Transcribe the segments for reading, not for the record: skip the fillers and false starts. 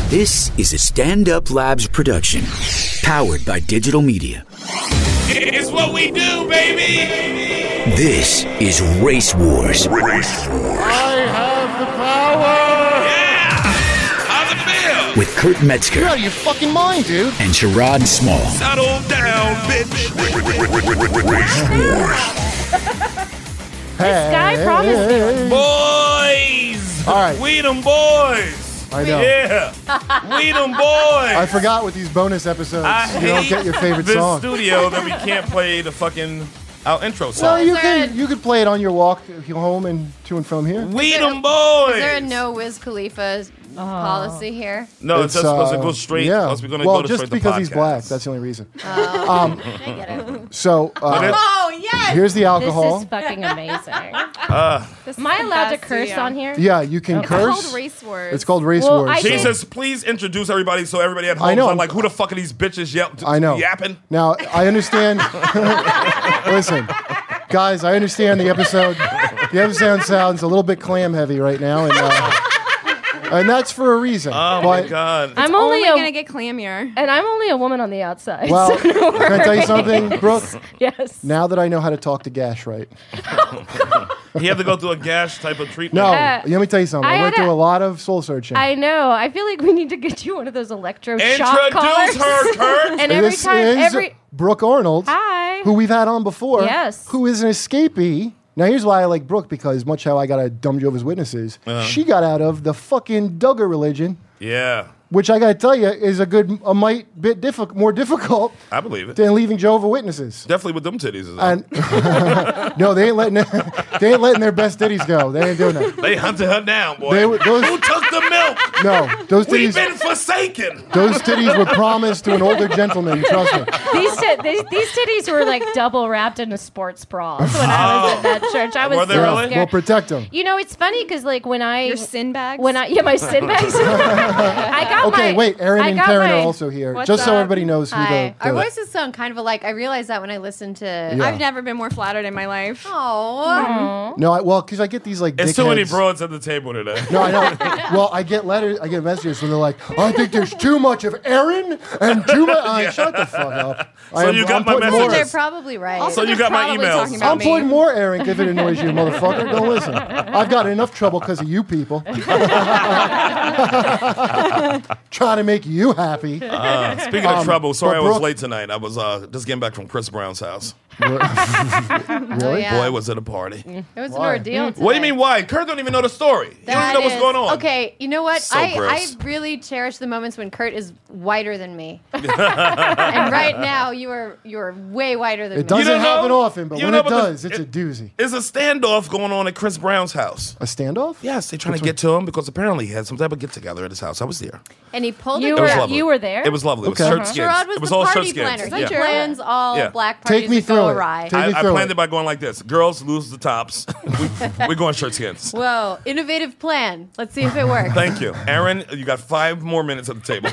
This is a Stand Up Labs production, powered by digital media. It's what we do, baby! This is Race Wars. I have the power! Yeah! How's it feel? With Kurt Metzger. You're out of your fucking mind, dude. And Sherrod Small. Settle down, bitch! Race This guy promised me. Boys! All right. We them boys! I know. Yeah! We them boys! I forgot with these bonus episodes, you don't get your favorite this song. studio that we can't play the fucking our intro Well, song. you could play it on your walk home and to and from here. We them boys! Is there a no Wiz Khalifa policy here? No, it's just supposed to go straight. Yeah. Plus we're gonna Well, go to just straight to because he's podcasts. black, that's the only reason. I get it. So, Oh, yes! here's the This alcohol. is fucking amazing. This Am I is the allowed to best curse studio. on here? Yeah, you can It's curse. called Race Wars. It's called Race Well, Wars. I think- Jesus, please introduce everybody so everybody at home I know. is like, who the fuck are these bitches I know. yapping? Now, I understand. Listen, guys, I understand the episode. The episode sounds a little bit clam heavy right now, and that's for a reason. Oh my God. I'm only only gonna get clammier. and I'm only a woman on the outside. Well, so no can I tell you something, Brooke? yes. Now that I know how to talk to Gash right. He had to go through a gash type of treatment. No, Uh, let me tell you something. I I went had through a- a lot of soul searching. I know. I feel like we need to get you one of those electro shock Introduce collars. her, Kurt. And every This time, is Brooke Arnold, hi. who we've had on before, Yes. who is an escapee. Now, here's why I like Brooke, because much how I got a dumb Jehovah's Witnesses, she got out of the fucking Duggar religion, Yeah, which I got to tell you is a mite bit more difficult I believe it. than leaving Jehovah's Witnesses. Definitely with them titties. Is And no, they ain't letting their best titties go. They ain't doing that. they hunted her down, boy. They were- those- Who took the milk? No, those We've titties. been forsaken. Those titties were promised to an older gentleman. Trust me. These titties were like double wrapped in a sports bra when I was at that church. I was Were they so really? scared. We'll protect them. You know, it's funny because like when I Your sin bags. my sin bags. I got Okay, my, wait. Aaron I and got Karen my- are also here, What's just so up? everybody knows who Hi. the. Our voices sound kind of alike. I realized that when I listened to. Yeah. I've never been more flattered in my life. Oh. No, because I get these like. It's too many dickheads. broads at the table today. No, I know. Well, I get messages where they're like, I think there's too much of Aaron and too much. Yeah. Shut the fuck up. So you got my putting messages. more- They're probably right. So you got my Probably emails. talking about I'm me. putting more Aaron if it annoys you, motherfucker. Don't listen. I've got enough trouble because of you people. Trying to make you happy. Speaking of trouble, sorry I but was Brooke- late tonight. I was just getting back from Chris Brown's house. Really? Yeah. Boy, was it a party. It was an Why? ordeal. What do you today. mean why? Kurt don't even know the story. You don't even That know what's is- going on. Okay, you know what? So I gross. really cherish the moments when Kurt is whiter than me. And right now, you are way whiter than It me. doesn't don't know? happen often, but You when know, it but the- does, it's a doozy. There's a standoff going on at Chris Brown's house. A standoff? Yes, they're trying to get to him because apparently he had some type of get together at his house. I was there. And he pulled You a It was were lovely. you were there. It was lovely. It was Okay. shirt skins. Sherrod was it was the all party shirt planner. skins. He Yeah. plans all Yeah. black parties Take me that go through it. awry. Take me I through planned it. it by going like this. Girls lose the tops. We're going shirt skins. Whoa, innovative plan. Let's see if it works. Thank you. Aaron, you got 5 more minutes at the table.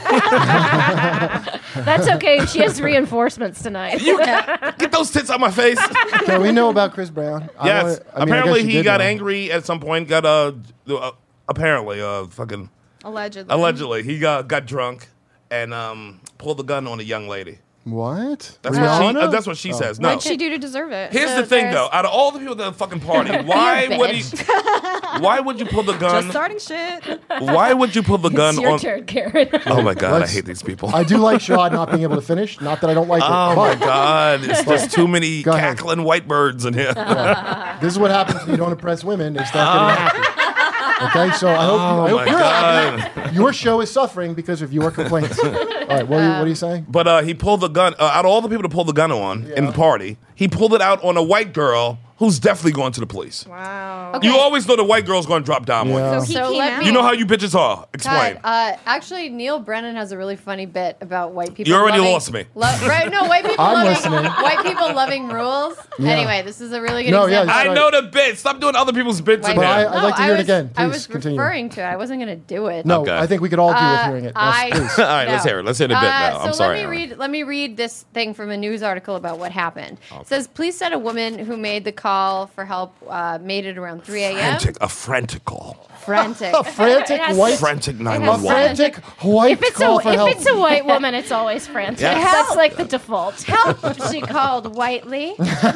That's okay. She has reinforcements tonight. Get those tits out my face. Can we know about Chris Brown? I Yes. wanna- I mean, I Apparently guess you he did got know. angry at some point. Got apparently fucking allegedly he got drunk and pulled the gun on a young lady. What? That's Rihanna? what she says. No. What'd she do to deserve it? Here's So the thing, there's- though. Out of all the people at the fucking party, why would he? Why would you pull the gun? Just starting shit. Why would you pull the gun It's your on? turn, Karen. Oh my god, Let's- I hate these people. I do like Sherrod not being able to finish. Not that I don't like it. Oh my but god, it's just too many Go ahead. cackling white birds in here. This is what happens when you don't impress women. They start getting happy. Okay, so I hope, Oh I hope my you're god. happy. Your show is suffering because of your complaints. All right, what are you saying? But he pulled the gun out of all the people to pull the gun on in the party. He pulled it out on a white girl who's definitely going to the police. Wow. Okay. You always know the white girl's going to drop down on Yeah. you. So he So came let out. me- You know how you bitches are. Explain. God, actually, Neil Brennan has a really funny bit about white people. You already loving- lost me. Right? No, white people I'm loving listening. white people loving rules. Yeah. Anyway, this is a really good No, yeah, example. that's I right. know the bit. Stop doing other people's bits White in But here. I'd like to hear it again. I Please was continue. referring to it. I wasn't going to do it. No, Okay. I think we could all do with hearing it. Yes, please. All right, let's hear it. Let's hear the bit now. I'm so sorry. let me read this thing from a news article about what happened. It says police said a woman who made the call for help made it around 3 a.m. A frantic call. Frantic. A frantic white. Frantic A 911. frantic white call for help. If it's a white woman, it's always frantic. Yeah. That's like the default. Help, she called Whiteley.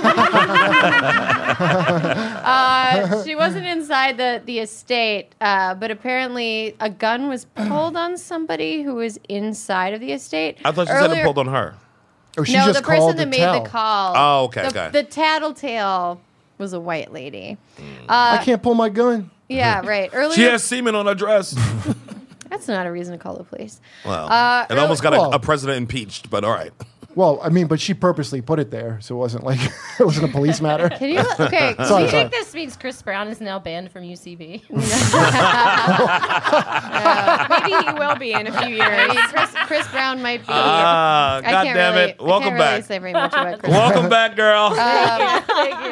She wasn't inside the estate, but apparently a gun was pulled on somebody who was inside of the estate. I thought you said it pulled on her. Or she No, just the person called that to made tell. the call. Oh, okay, okay. The tattletale was a white lady. I can't pull my gun. Yeah, right. Earlier, She has semen on her dress. that's not a reason to call the police. Well, it almost got Well- a president impeached, but all right. Well, I mean, but she purposely put it there, so it wasn't like it wasn't a police matter. Can you? Okay. Do Sorry, you sorry. think this means Chris Brown is now banned from UCB? Maybe he will be in a few years. I mean, Chris Brown might be. God I can't damn really, it. Welcome I can't back. Really say very much about Chris. Welcome back, girl. Thank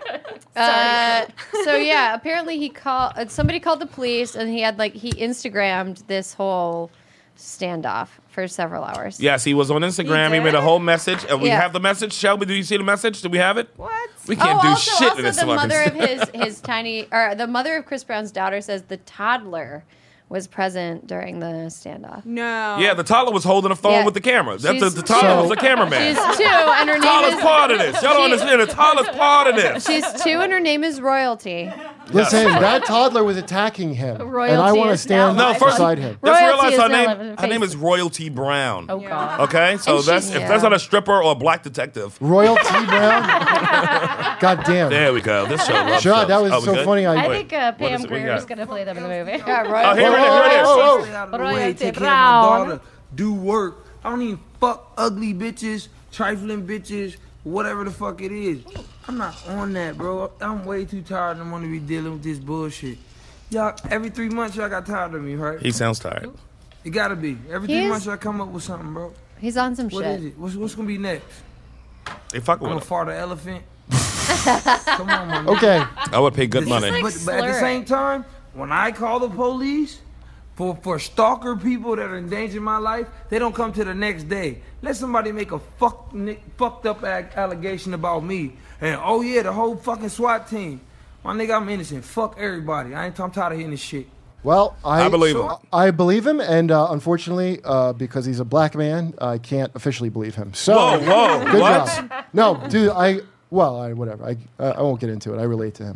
you. So yeah, apparently he called. Somebody called the police, and he Instagrammed this whole standoff for several hours. Yes, he was on Instagram. He did? made a whole message. And we Yeah. have the message. Shelby, do you see the message? Do we have it? What? We can't do also, shit also in this the fucking mother of his tiny, or the mother of Chris Brown's daughter says the toddler was present during the standoff. No. Yeah, the toddler was holding the phone Yeah. with the camera. That's She's- the toddler So- was the cameraman. She's 2, and her name Toddler's is. part of this. Y'all don't understand. The toddler's part of this. She's 2, and her name is Royalty. Listen, that toddler was attacking him, and I Royalty want to is stand now No, first, beside him. let's Royalty realize is her now name. living in Her name Facebook. is Royalty Brown. Oh, God. Okay, so And that's she's- if that's not a stripper or a black detective. Royalty Brown. God damn. There we go. This show loves Sure, shows. that was Oh, we so good? funny. I Wait, think what Pam is it? We Grier got- is going to play them in the movie. Yeah, Oh, Royalty. here it is. Here it is. Whoa, Stay out of the Royalty way, take care Brown. of my daughter, do work. I don't even fuck ugly bitches, trifling bitches, whatever the fuck it is. I'm not on that, bro. I'm way too tired and want to be dealing with this bullshit. Y'all, every 3 months y'all got tired of me, right? He sounds tired. It gotta be. Every He 3 is- months y'all come up with something, bro. He's on some What shit. is it? What's gonna be next? They fucking I'm gonna with him. fart an elephant? Come on, my man. Okay. I would pay good money. like But at the slurring. same time, when I call the police for stalker people that are endangering my life, they don't come to the next day. Let somebody make a fucked up allegation about me, and oh yeah, the whole fucking SWAT team. My nigga, I'm innocent. Fuck everybody. I'm tired of hearing this shit. Well, I believe him. I believe him, and unfortunately, because he's a black man, I can't officially believe him. So, Whoa, good what? job. No, dude, whatever. I won't get into it. I relate to him,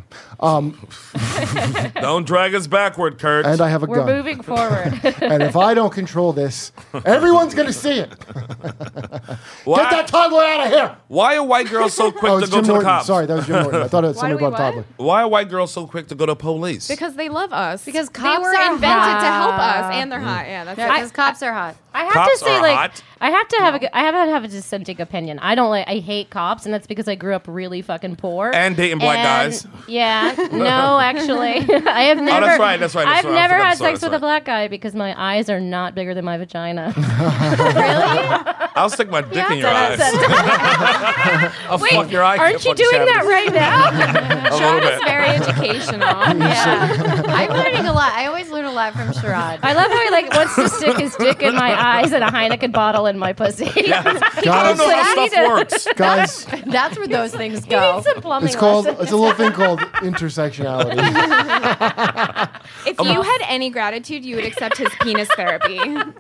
Don't drag us backward, Kurt. and I have a We're gun. moving forward. And if I don't control this, everyone's gonna see it. Why, Get that toddler out of here! why are white girls so quick Oh, to it's go Jim to the Norton. cops? Sorry, that was Jim Norton. I thought it was Why somebody do we about toddler. Why are white girls so quick to go to police? Because they love us. Because they cops were are invented hot. to help us, and they're hot. Yeah, that's Because cops are hot. I have Cops to say, are like, hot. I have to have a dissenting opinion. I hate cops, and that's because I grew up really fucking poor And dating black And- guys. Yeah, no, actually, I have never. that's right, that's right, that's I've right. I never forgot had the story, sex that's with a right. black guy because my eyes are not bigger than my vagina. I'll stick my dick in your That's eyes. it. I'll fuck your eye. Aren't you fucking doing that shadows. right now? A little bit. It's very educational. Yeah. I'm learning a lot. I always learn a lot from Sherrod. I love how he like wants to stick his dick in my eyes and a Heineken bottle in my pussy. I don't Guys, know how I need stuff to- works. guys, That's where those things He go. needs some plumbing it's called. lessons. It's a little thing called intersectionality. If you had any gratitude, you would accept his penis therapy.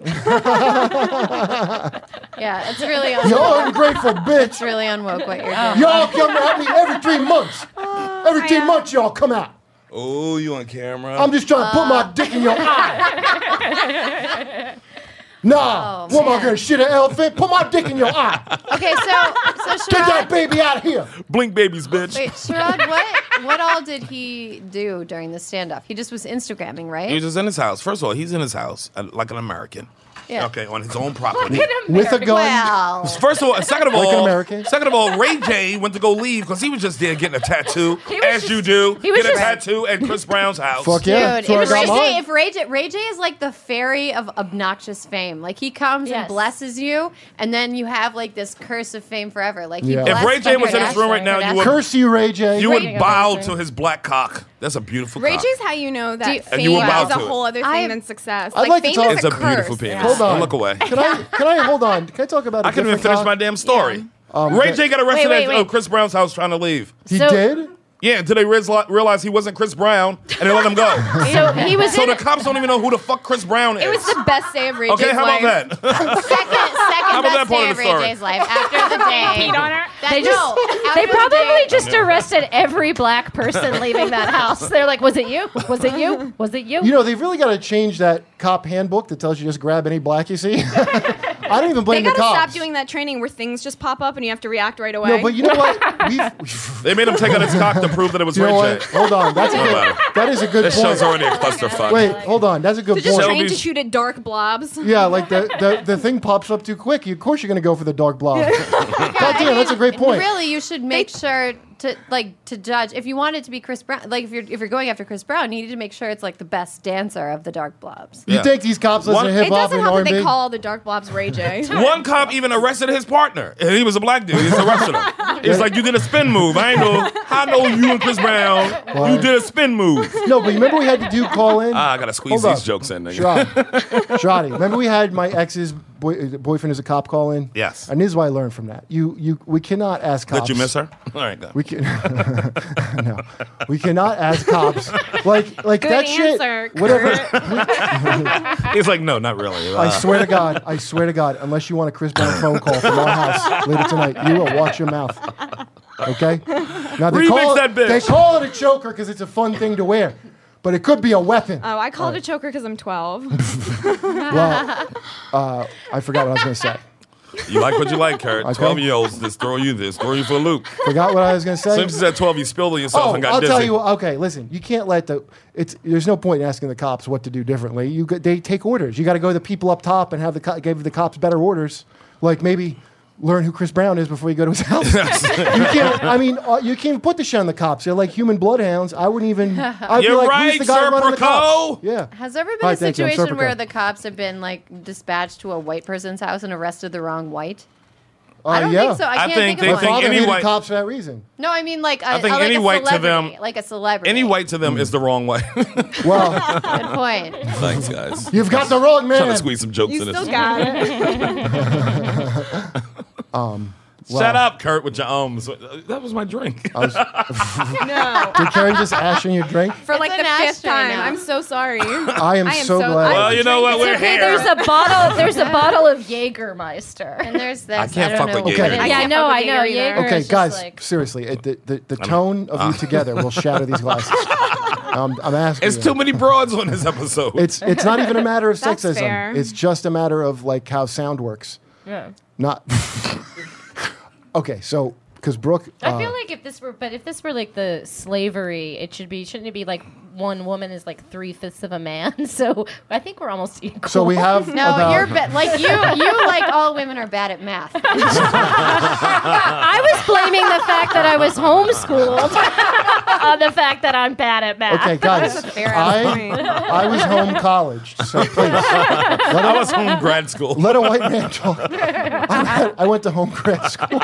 Yeah, it's really You unwoke. ungrateful bitch. It's really unwoke what you're doing. Y'all come at me every 3 months. Every 3 months, y'all come out. Oh, you on camera? I'm just trying to put my dick in your eye. Nah, what am I man. gonna shit an elephant? Put my dick in your eye. Okay, so Get that Sherrod, baby out of here. Blink babies, bitch. wait, Sherrod, what all did he do during the standoff? He just was Instagramming, right? He was just in his house. First of all, he's in his house like an American. Yeah. Okay, on his own property. With a gun. Well, First of all, second of Like an all, American. Ray J went to go leave because he was just there getting a tattoo, as you do. he was Get a just- tattoo at Chris Brown's house. Fuck yeah. dude, That's where I got mine. if Ray J is like the fairy of obnoxious fame. Like he comes and Yes. blesses you, and then you have like this curse of fame forever. Like he Yeah. If blessed Ray J was in this room right now, you would Curse you, Ray J. you would Ray- bow to his black cock. That's a beautiful Ray cock. J's how you know that you- And you fame would bow is a to it. whole other thing I- than success. I'd like to fame talk- is It's a beautiful curse. penis. Hold on. Don't look away. Can I hold on? Can I talk about a I couldn't even different finish cock? my damn story. Ray J got arrested Wait, at wait. Chris Brown's house trying to leave. He So- did? Yeah, until they realized he wasn't Chris Brown, and they let him go. So he was. So the cops don't even know who the fuck Chris Brown is. It was the best day of Ray J's Okay, how about life. that? Second about best that part day of of the Ray story? J's life. After the day. Peed on her. They probably just arrested every black person leaving that house. They're like, was it you? Was it you? Was it you? You know, they've really got to change that cop handbook that tells you just grab any black you see. I don't even blame They the gotta cops. stop doing that training where things just pop up and you have to react right away. No, but you know what? They made him take out his cock to prove that it was You know Ray what? J. Hold on. That is a good This point. show's already a clusterfuck. Wait, hold on. That's a good They're just point. trained to shoot at dark blobs. Yeah, like the thing pops up too quick. Of course you're going to go for the dark blob. God damn, that's a great point. Really, you should make sure to judge if you want it to be Chris Brown. Like if you're going after Chris Brown, you need to make sure it's like the best dancer of the dark blobs. You think these cops listen to It hip hop doesn't and help that R&B? they call the dark blobs Ray J. One cop even arrested his partner. And he was a black dude. He just arrested him. He's like, you did a spin move. I know you and Chris Brown. What? You did a spin move. No, but you remember we had to do call in? I gotta squeeze Hold these up. jokes in. Nigga. Shoddy. Remember we had my ex's boyfriend as a cop call in? Yes. And this is what I learned from that. We cannot ask cops. Did you miss her? All right, go. We can no. We cannot ask cops like Good that answer, shit. Whatever. He's like, no, not really. I swear to God, unless you want a Chris Brown phone call from our house later tonight, you will watch your mouth. Okay? Now Remix that bitch. They call it a choker because it's a fun thing to wear, but it could be a weapon. Oh, I called it a choker because I'm 12. Well, I forgot what I was going to say. You like what you like, Kurt. Okay. 12-year-olds just throw you for a loop. Forgot what I was going to say. As soon as you said 12, you spilled on yourself and got I'll dizzy. tell you. Okay, listen. You can't let there's no point in asking the cops what to do differently. They take orders. You got to go to the people up top and give the cops better orders. Like maybe learn who Chris Brown is before you go to his house. You can't. I mean, you can't even put the shit on the cops. They're like human bloodhounds. I wouldn't even. I'd be You're like, right, who's the guy Sir running the cops? Perco. Yeah. Has there ever been Hi, a thank you. I'm situation where Serpico. the cops have been like dispatched to a white person's house and arrested the wrong white? I don't yeah. think so. I can't think they of My one. think father any hated white- cops for that reason. No, I mean like I think like any a white to celebrity, them- like a celebrity. Any white to them is the wrong way. Well, Good point. Thanks, guys. you've got the wrong man. Trying to squeeze some jokes You in still this. got it. Shut up, Kurt, with your ums. That was my drink. No. Did Karen just ash in your drink? For like It's the an 5th ashtray time. now. I'm so sorry. I am I am so so- glad. Well, you know what? We're Okay, here. there's a bottle of Jägermeister. And there's this. I can't don't fuck know. with Okay. Jaeger. I Yeah, can't no, fuck I with know. Jaeger either. Jaeger Okay, is just guys, like- seriously, the tone of you together will shatter these glasses. I'm asking. It's you. too many broads on this episode. It's not even a matter of That's sexism. fair. It's just a matter of like how sound works. Yeah. Not. Okay, so because Brooke, I feel like if this were like the slavery, shouldn't it be like one woman is like 3/5 of a man? So I think we're almost equal. so we have No, about, you're like you like all women are bad at math. I was blaming the fact that I was homeschooled on the fact that I'm bad at math. Okay, guys, That's a fair ass point. I was home college, so please I was home grad school. let a white man talk. I went to home grad school.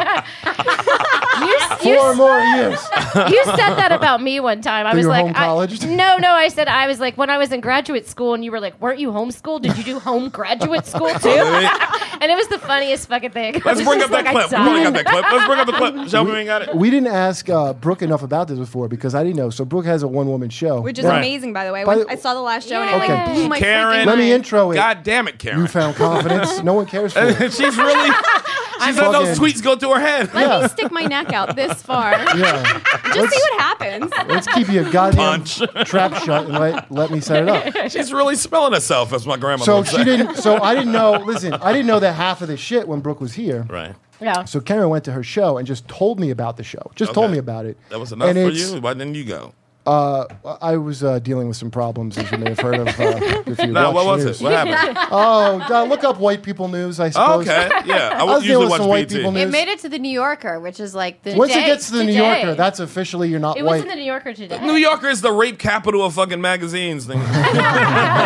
4 more years. You said that about me one time. I So was you were like, home college? No. I said I was like when I was in graduate school, and you were like, "Weren't you homeschooled? Did you do home graduate school too?" And it was the funniest fucking thing. Let's bring up that clip. We probably got that clip. Let's bring up the clip. Shall we ain't got it? We didn't ask Brooke enough about this before because I didn't know. So Brooke has a one-woman show. Which is Right. amazing, by the way. By When the- I saw the last show and Yeah. it like blew my Karen. freaking Let me mind. intro it. God damn it, Karen. Newfound confidence. No one cares for it. She's really. She's let those fucking- tweets go through her head. Let Yeah. me stick my neck out this far. Yeah. Just see what happens. Let's keep your goddamn Punch. trap shut and let me set it up. She's really smelling herself, as my grandmother So would say. she didn't. So I didn't know. Listen, I didn't know that half of the shit when Brooke was here. Right. Yeah. So Karen went to her show and just told me about the show. Just told Okay. me about it. That was enough And for it's- you? Why didn't you go? I was dealing with some problems, as you may have heard of. If you No, watch what was news. it? What happened? Oh, look up white people news. I Oh, suppose. okay. Yeah. I I was usually dealing with watch some white BT. people It news. made it to the New Yorker, which is like the Once it day. gets to the New Today. Yorker, that's officially you're not It was white. in the New Yorker today. New Yorker is the rape capital of fucking magazines. Fucking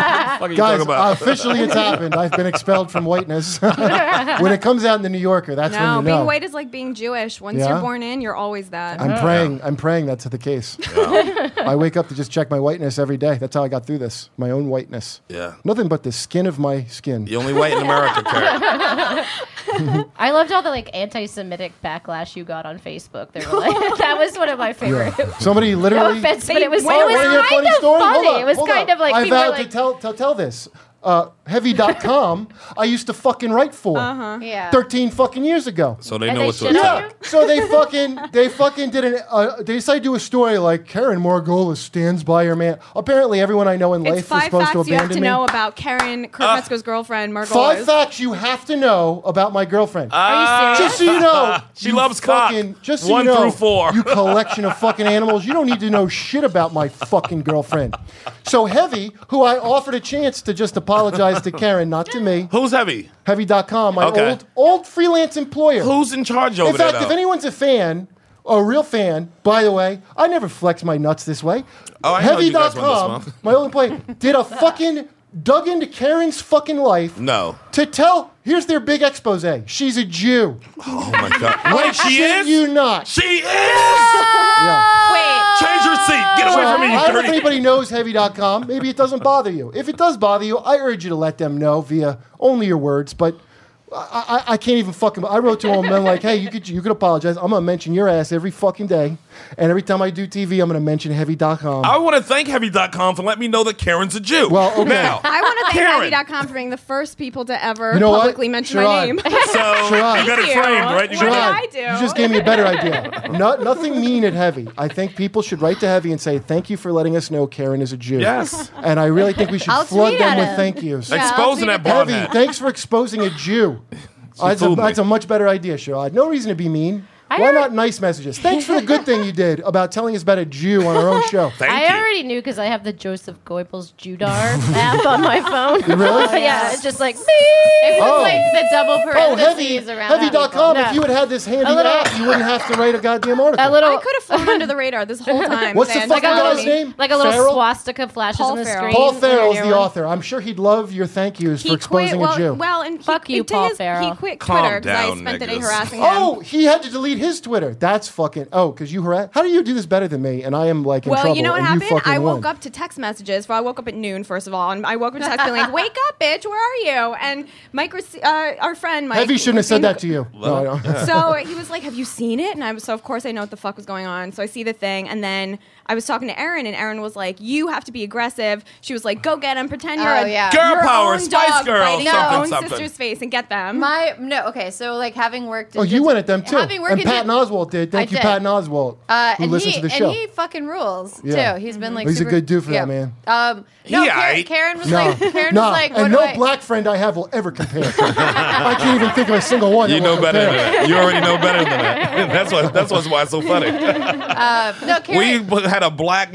fuck are you Guys, talking about? officially it's happened. I've been expelled from whiteness. When it comes out in the New Yorker, that's when No, you know. being white is like being Jewish. Once Yeah? you're born in, you're always that. I'm praying that's the case. I wake up to just check my whiteness every day. That's how I got through this. My own whiteness. Yeah. Nothing but the skin of my skin. The only white in America, Karen. I loved all the like anti-Semitic backlash you got on Facebook. They were like, that was one of my favorite. Somebody No literally. offense, but it was Oh, wanna hear a kind funny of story? Hold funny. on, It was hold kind on. of like I people were vowed like, to tell this. Heavy.com, I used to fucking write for Yeah. 13 fucking years ago. So they And know they what to shit on expect. So they fucking did they decided to do a story like Karen Margolis stands by her man. Apparently everyone I know in life It's is 5 supposed to facts you have abandon to me. know about Karen, Kurt Metzger's girlfriend, Margolis. 5 facts you have to know about my girlfriend. are you serious? Just so you know, She you loves cock. Just so 1 you know, through 4. you collection of fucking animals. You don't need to know shit about my fucking girlfriend. So Heavy, who I offered a chance to just apologize to Karen, not to me. Who's heavy? Heavy.com, my Okay. old freelance employer. Who's in charge over In fact, there? if anyone's a fan, a real fan, by the way, I never flex my nuts this way. Oh, I know you guys went this Heavy.com, month. my old employee, did a fucking dug into Karen's fucking life No. to tell. Here's their big expose. She's a Jew. Oh my God. Wait, she Shit is? you not. She is? Yeah. Wait. Change your seat. Get away So, from me, I you don't know if dirty. anybody knows Heavy.com. Maybe it doesn't bother you. If it does bother you, I urge you to let them know via only your words. But I can't even fucking. I wrote to them and like, hey, you could apologize. I'm gonna mention your ass every fucking day, and every time I do TV, I'm gonna mention Heavy.com. I want to thank Heavy.com for letting me know that Karen's a Jew. Well, okay. Now, I want to thank Karen. Heavy.com for being the first people to ever You know what? publicly mention my Sherrod. name. So you got it you. framed, right? You What did got I it. do? You just gave me a better idea. Nothing mean at Heavy. I think people should write to Heavy and say, thank you for letting us know Karen is a Jew. Yes. And I really think we should I'll flood tweet them at with him. thank yous. Exposing that blonde Heavy, hat. thanks for exposing a Jew. That's fooled me. a much better idea, Sherrod. No reason to be mean. Why not nice messages? Thanks for the good thing you did about telling us about a Jew on our own show. Thank I you. already knew because I have the Joseph Goebbels Judar app on my phone. Really? Yeah, it's just like It was Oh. like the double Oh, parentheses around Heavy.com. No. If you had this handy A little- app, you wouldn't have to write a goddamn article. a little, I could have flown under the radar this whole time. What's the saying, fucking "Follow guy's me." name? like a little Farrell? swastika flashes Paul on the Farrell. screen. Paul when Farrell's you're the near one. author. I'm sure he'd love your thank yous for exposing a Jew. Well, and Fuck you, to Paul He Farrell. quit Calm Twitter because I down, spent the day niggas. harassing him. Oh, he had to delete his Twitter. That's fucking. Oh, because you harass. How do you do this better than me? And I am like in Well, trouble. you know what and happened? You fucking I woke won. up to text messages. Well, I woke up at noon, first of all, and I woke up to text being like, "Wake up, bitch! Where are you?" And Mike, our friend Mike, Heavy shouldn't have said that to you. No, I don't. So he was like, "Have you seen it?" And I was so of course I know what the fuck was going on. So I see the thing, and then I was talking to Erin, and Erin was like, "You have to be aggressive." She was like, "Go get him! Pretend you're Oh, yeah. Girl your power, own Spice dog Girl, biting your something, own something." sister's face and get them." Okay, so like having worked. Oh, you went at them too. Having worked And in Patton Oswalt did. Thank I you, did. Patton Oswalt, who and listens he, to the show. And he fucking rules Yeah. too. He's been like He's a super, good dude for yeah. that, man. No, He Karen, aight. Karen was No, like, Karen no, was like, what and do no I? black friend I have will ever compare. I can't even think of a single one. You that know will better than compare. that. You already know better than that. That's why it's so funny. No, Karen. We had a black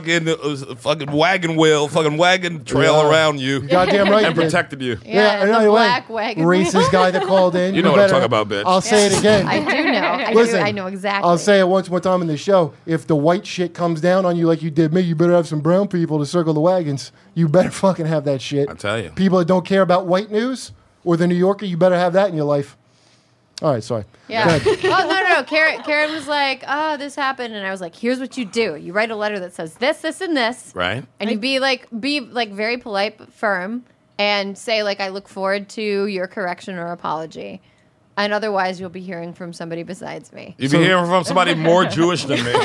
fucking wagon wheel, fucking wagon trail Yeah. around you Goddamn right. and you did. protected you. Yeah, and the anyway, black wagon. racist guy that called in. You know what I'm better- talking about, bitch. I'll say it again. I do know. Listen, I know exactly. I'll say it once more time in the show. If the white shit comes down on you like you did me, you better have some brown people to circle the wagons. You better fucking have that shit. I tell you. People that don't care about white news or the New Yorker, you better have that in your life. All right, sorry. Yeah. Go ahead. Well, no. Karen was like, "Oh, this happened," and I was like, "Here's what you do: you write a letter that says this, this, and this, Right? and you be like very polite but firm, and say like, I look forward to your correction or apology." And otherwise, you'll be hearing from somebody besides me. You'll be hearing from somebody more Jewish than me.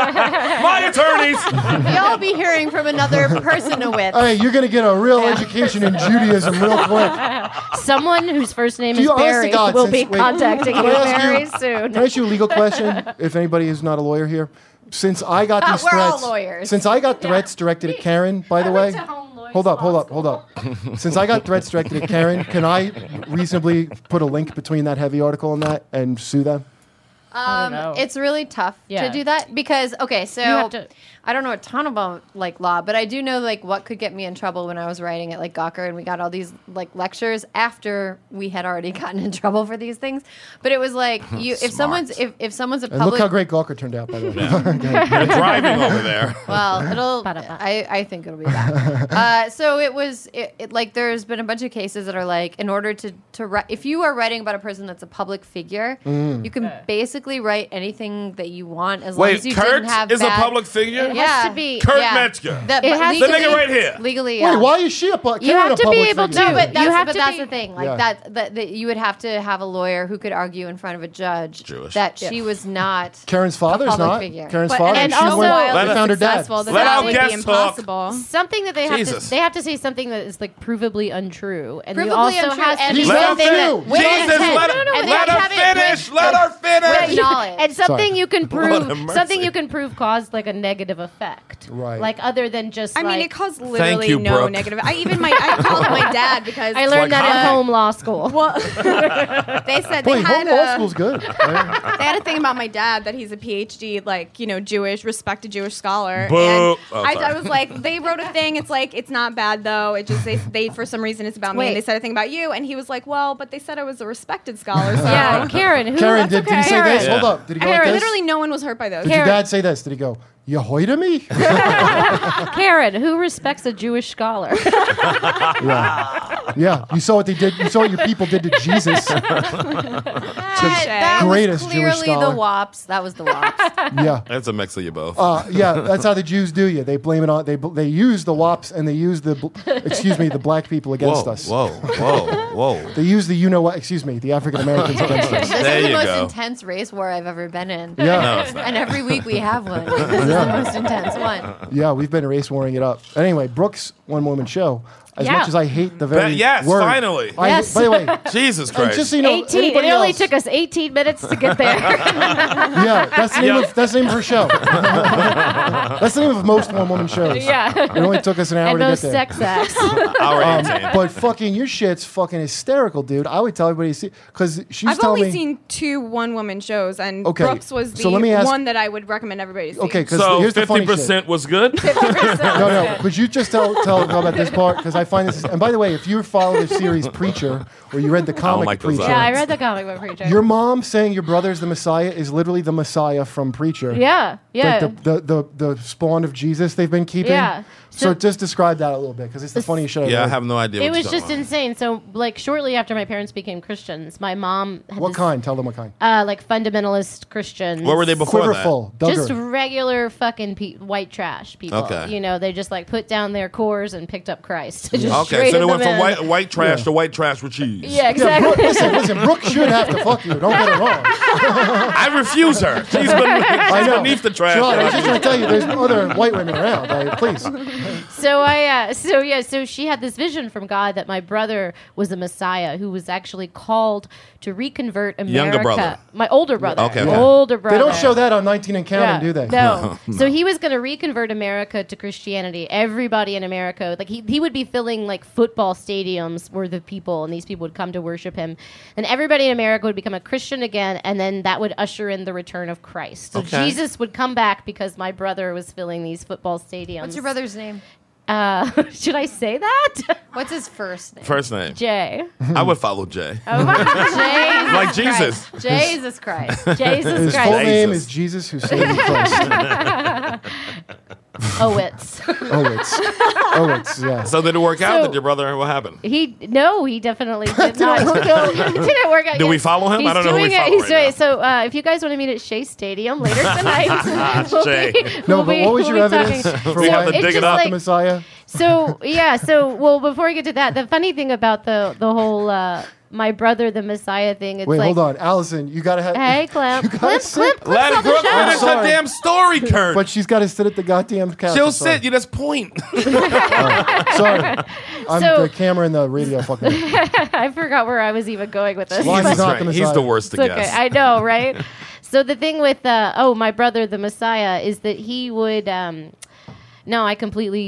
My attorneys. You'll be hearing from another person to wit. Hey, you're going to get a real education in Judaism real quick. Someone whose first name Do is you- honest to Barry God, will since- be wait, contacting you can I ask very you- soon. Can I ask you a legal question? If anybody is not a lawyer here, since I got these We're all threats, lawyers. since I got threats directed at Karen, by the way, hold up. Since I got threats directed at Karen, can I reasonably put a link between that Heavy article and that and sue them? know. It's really tough Yeah. to do that because, okay, so You have to- I don't know a ton about like law, but I do know like what could get me in trouble when I was writing at like Gawker, and we got all these like lectures after we had already gotten in trouble for these things. But it was like if someone's a And public, look how great Gawker turned out, by the way. They're driving over there. well, I think it'll be bad. So it was like there's been a bunch of cases that are like in order to if you are writing about a person that's a public figure, you can basically write anything that you want as long as you Kurt didn't have is bad, a public figure? Yeah. has to be. Kurt Yeah. Metzger. It has The to nigga be right here. legally. Wait, Yeah. why is she a public figure? You have to be able to. No, but You have that's to the be- thing. Like Yeah. that you would have to have a lawyer who could argue in front of a judge Jewish. that she was not. Karen's father's public not. figure. Karen's But- father. and she also, went, while they it's found her dad. successful, Let that our would guests be talk. impossible. Something that they have Jesus. to. They have to say something that is like provably untrue, and Provably you also untrue, has to and be He's Let her something not that true. Jesus, let her finish. Let her finish. With knowledge. and something Sorry. you can What a prove. mercy. Something you can prove caused like a negative effect, Right. Like other than just. I mean, like, it caused literally you, no Brooke. negative. I called it my dad because I learned like that at hi. home law school. Well, they said Boy, they had home law school's good. they had a thing about my dad that he's a PhD, like Jewish, respected Jewish scholar. Boo. And Oh, I sorry. was like, they wrote a thing. It's like it's not bad though. It just they for some reason it's about me, Wait. and they said a thing about you. And he was like, well, but they said I was a respected scholar. So. Yeah, Karen. Who, Karen, that's did he say Karen. this? Yeah. Hold up. Did he go Karen, like this? Literally, no one was hurt by those. Did your Karen. dad say this? Did he go, you hoida me? Karen, who respects a Jewish scholar? Yeah. Yeah. You saw what they did. You saw what your people did to Jesus. That greatest was Jewish clearly scholar. the WAPs. That was the WAPs. Yeah. That's a mix of you both. Yeah, that's how the Jews do you. They blame it on they use the WAPs and they use the the black people against whoa, us. whoa. They use the the African Americans against us. This There is the you most go. intense race war I've ever been in. Yeah. No, it's not. And every week we have one. This is the most intense one. Yeah, we've been race warring it up. Anyway, Brooks one woman show. As Yeah. much as I hate the very Yes, word, finally. Yes. By the way, Jesus and Christ. just so you know, 18. It anybody only else- took us 18 minutes to get there. Yeah, that's the name Yep. of that's the name of her show. That's the name of most one woman shows. Yeah. It only took us an hour And to get most there. sex acts. Hour 18. But fucking your shit's fucking hysterical, dude. I would tell everybody to see because she's I've telling only me. seen 2 one-woman shows, and Okay, Brooks was the so let me ask- one that I would recommend everybody see. Okay, because So here's the funny shit. 50% was good? No. Could you just tell about this part? Because I find this. And by the way, if you follow the series Preacher, or you read the comic like those Preacher, Yeah, I read the comic book Preacher. your mom saying your brother's the Messiah is literally the Messiah from Preacher. Yeah, yeah. Like the spawn of Jesus they've been keeping. Yeah. So So- just describe that a little bit because it's the funniest shit I've Yeah, I heard. have no idea It what was you're just talking insane. So, like, shortly after my parents became Christians, my mom had What this, kind? Tell them what kind. like fundamentalist Christians. about. What were they before Quiverful. Just Duggar. regular fucking white trash people. Okay. You know, they just like put down their cores and picked up Christ. Just that? Okay, traded so they went them from in. white trash Yeah. to white trash with cheese. Yeah, Yeah, exactly. Brooke, listen. Brooke should have to fuck you. Don't get it wrong. I refuse her. She's I know. beneath the trash. Sean, I was just going to tell you, there's other white women around. Please. So she had this vision from God that my brother was a Messiah who was actually called to reconvert America. Younger brother. My older brother. Okay. Yeah. Older brother. They don't show that on 19 and Counting, do they? No. So he was going to reconvert America to Christianity. Everybody in America, like he would be filling like football stadiums worth of people, and these people would come to worship him. And everybody in America would become a Christian again, and then that would usher in the return of Christ. So Okay. Jesus would come back because my brother was filling these football stadiums. What's your brother's name? Should I say that? What's his first name? First name. Jay. I would follow Jay. Jesus Like Jesus. Christ. Jesus Christ. Jesus His Christ. full name Jesus. is Jesus who saved Christ. Owitz. Owitz, yeah. So did it work out? So- Did your brother, what happened? He definitely did not. It didn't work out. Do yet. we follow him? He's I don't know who we doing it. follow He's right doing now. it. So if you guys want to meet at Shea Stadium later tonight, Shay. No, but what was your we'll be evidence talking. for We have why to It's dig it just up. the like- Messiah? So before we get to that, the funny thing about the whole my brother the Messiah thing, it's Wait, like, hold on. Allison, you got to have... hey, Clem, You gotta Clem, sit. Clem, Let Clem's on the Brooke show. finish her sorry. damn story, Kurt. But she's got to sit at the goddamn couch. She'll I'm sorry. sit. You just point. Sorry. I'm So- the camera and the radio fucking... I forgot where I was even going with this. Why He's he's not right. the He's Messiah. the worst to It's okay. guess. I know, right? So the thing with my brother, the Messiah, is that he would. No, I completely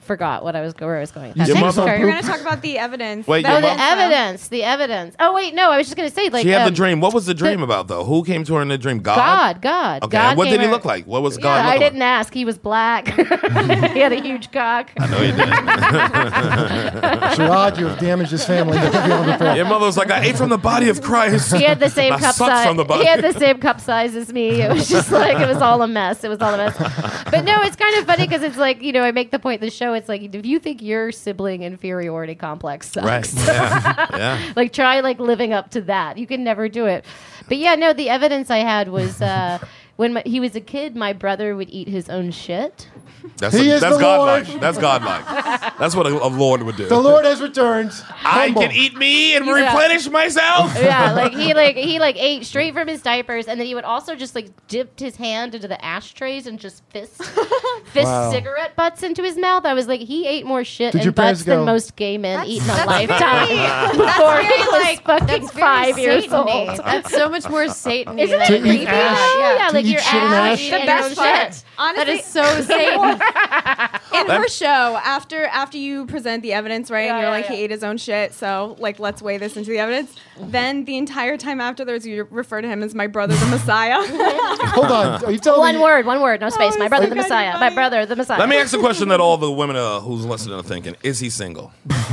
forgot where I was going. With You that. see Thanks, some Kurt. We're going to talk about the evidence. Wait, Oh, your the mom- evidence. Oh, wait, no, I was just going to say, like, She had the dream. What was the dream about, though? Who came to her in the dream? God? God. Okay, God and what came did he her- look like? What was Yeah, God I look didn't like? ask. He was black. He had a huge cock. I know he did. Sherrod, you have damaged his family. Your mother was like, I ate from the body of Christ. He had the same I cup sucked size. from the body. He had the same cup size as me. It was just like it was all a mess. But no, it's kind of funny because it's like I make the point in the show. It's like if you think your sibling inferiority complex sucks, Right. Yeah. like try living up to that. You can never do it. But yeah, no. The evidence I had was when he was a kid, my brother would eat his own shit. That's He is the godlike. Lord. That's godlike. That's what a Lord would do. The Lord has returned. I Humble. can eat me and replenish myself. Yeah, he ate straight from his diapers, and then he would also just dipped his hand into the ashtrays and just fist Wow. cigarette butts into his mouth. I was like, he ate more shit Did your and butts parents go- than most gay men eat in a That's lifetime very- before he very, was fucking That's very 5 years Satan-y. old. That's so much more Satan. Isn't it To eat creepy? ash. Yeah, To like eat your shit and ass ash? and The your best own part. shit. That Honestly, is so Satan. in her show, after you present the evidence, right, and you're like, yeah. he ate his own shit, so let's weigh this into the evidence. Then the entire time afterwards, you refer to him as my brother, the Messiah. Hold on. Are you telling me? One word, no space. My brother, the kinda Messiah. funny. My brother, the Messiah. Let me ask the question that all the women who's listening are thinking: is he single?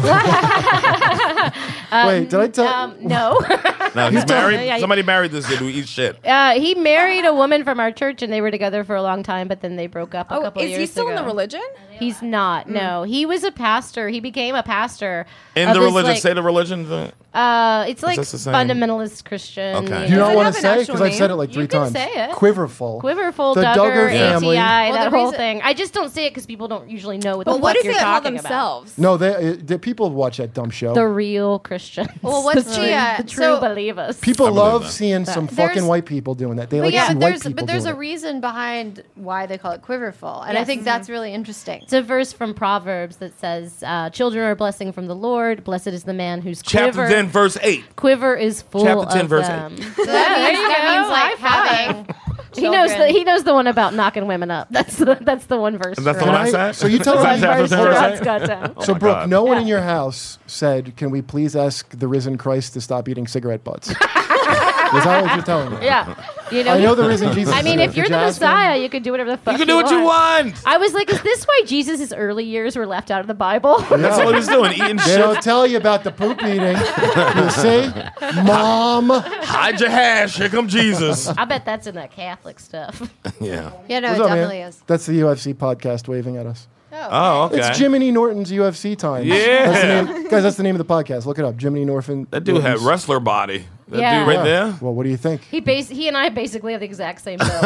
Wait, did I tell? No. No, he's married. Yeah, Somebody married this dude who eats shit. He married a woman from our church, and they were together for a long time, but then they broke up a couple Is years ago. he still in the religion? He's not. No, he was a pastor. He became a pastor In of the this, religion, like- say the religion. Thing. It's like this the same? fundamentalist Christian. Okay. Do you Does not it want have to an say? actual Because I've said it name? like 3 You can times. say it. Quiverful. Quiverful, The Duggar family. ATI, Well, that the whole reason- thing. I just don't say it because people don't usually know what the But fuck what if you're they call talking about. themselves? No, the people watch that dumb show. The real Christians. Well, what's the the, true, the true so- believers. People I believe love that. seeing some There's- fucking white people doing that. They But like to yeah, see but white there's people a doing it. reason behind why they call it quiverful, and I Yes. think that's really interesting. It's a verse from Proverbs that says, "Children are a blessing from the Lord. Blessed is the man whose Chapter 10, verse 8. quiver is full Chapter 10, of verse them." 8. So that means like High having. He knows the one about knocking women up. That's the one verse. Is that the for one us. I said? So you tell Is me- that chapter Verse 10, for verse us, 8? goddamn. So, my Brooke, God. no one Yeah. in your house said, "Can we please ask the risen Christ to stop eating cigarette butts?" Is that what you're telling me? Yeah, I know the risen Jesus. I mean, is if you're Did the you ask him? Messiah, you can do whatever the fuck You can do what you want. I was like, is this why Jesus' early years were left out of the Bible? That's all he was doing, eating They shit. don't tell you about the poop eating. You see, Mom. Hide your hash. Here come Jesus. I bet that's in the Catholic stuff. Yeah. Yeah, no, What's it up, definitely man? is. That's the UFC podcast waving at us. Oh, okay. It's Jiminy Norton's UFC time. Yeah. That's the name, guys. That's the name of the podcast. Look it up. Jiminy Norton. That dude had Norton's- wrestler body. That Yeah. dude right there. Well, what do you think? He and I basically have the exact same build.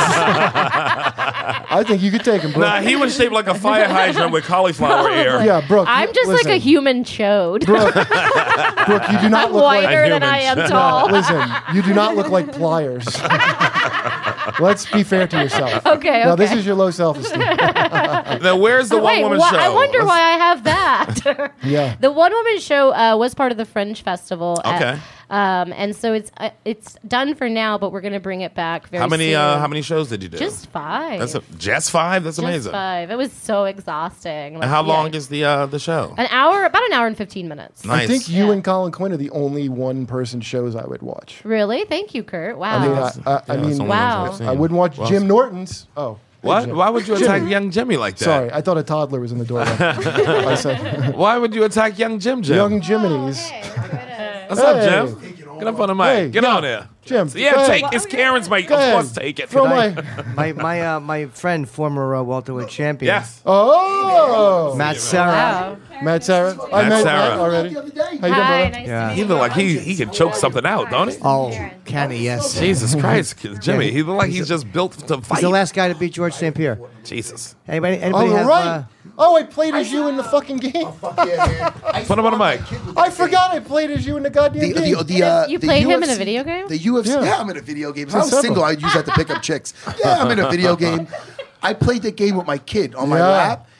I think you could take him, bro. Nah, he was shaped like a fire hydrant with cauliflower ear. Yeah, Brooke. I'm just like a listen. human chode. Brooke, you do not I'm look like. whiter than human I am chode. tall. Listen, you do not look like pliers. Let's be fair to yourself. Okay, Now, this okay. is your low self-esteem. Now, where's the Wait, one woman show? I wonder Let's- why I have that. Yeah. The One Woman Show was part of the Fringe Festival. Okay. And so it's done for now, but we're going to bring it back very soon. How many shows did you do? Just 5. Just 5? That's Just amazing. 5. It was so exhausting. And how long is the show? An hour? About an hour and 15 minutes. Nice. I think you Yeah. and Colin Quinn are the only one-person shows I would watch. Really? Thank you, Kurt. Wow. I mean, Yeah, that's the only Wow. ones I've seen. I wouldn't watch Well, Jim Norton's. Oh. hey, What? Jim. Why would you attack young Jimmy like that? Sorry, I thought a toddler was in the doorway. I said, Why would you attack young Jim? young Jiminy's. What's up, Hey. Jim? Get up on the mic. Hey, Get yeah. on there. Jim, Yeah, go take ahead. it's Karen's mic. Go Of ahead. course, take it. Throw Can I- my. My friend, former welterweight champion. Yes. Oh! Matt Serra. Wow. Matt Sarah. I Matt met Sarah. Matt already. How you doing, Hi, brother? nice Yeah. to He meet look like he can choke something out, don't he? Oh, can he? Yes. Jesus Christ, Jimmy. Yeah. He look like he's just built to He's fight. the last guy to beat George St. Pierre. Jesus. Anybody Oh, have? right. Oh, I played as you in the fucking game. Put him on the mic. I forgot I played as you in the goddamn game. You played him in a video game? The UFC. Yeah. Yeah, I'm in a video game. If I It's was simple. single, I'd use that to pick up chicks. Yeah, I'm in a video game. I played the game with my kid on my Yeah. lap.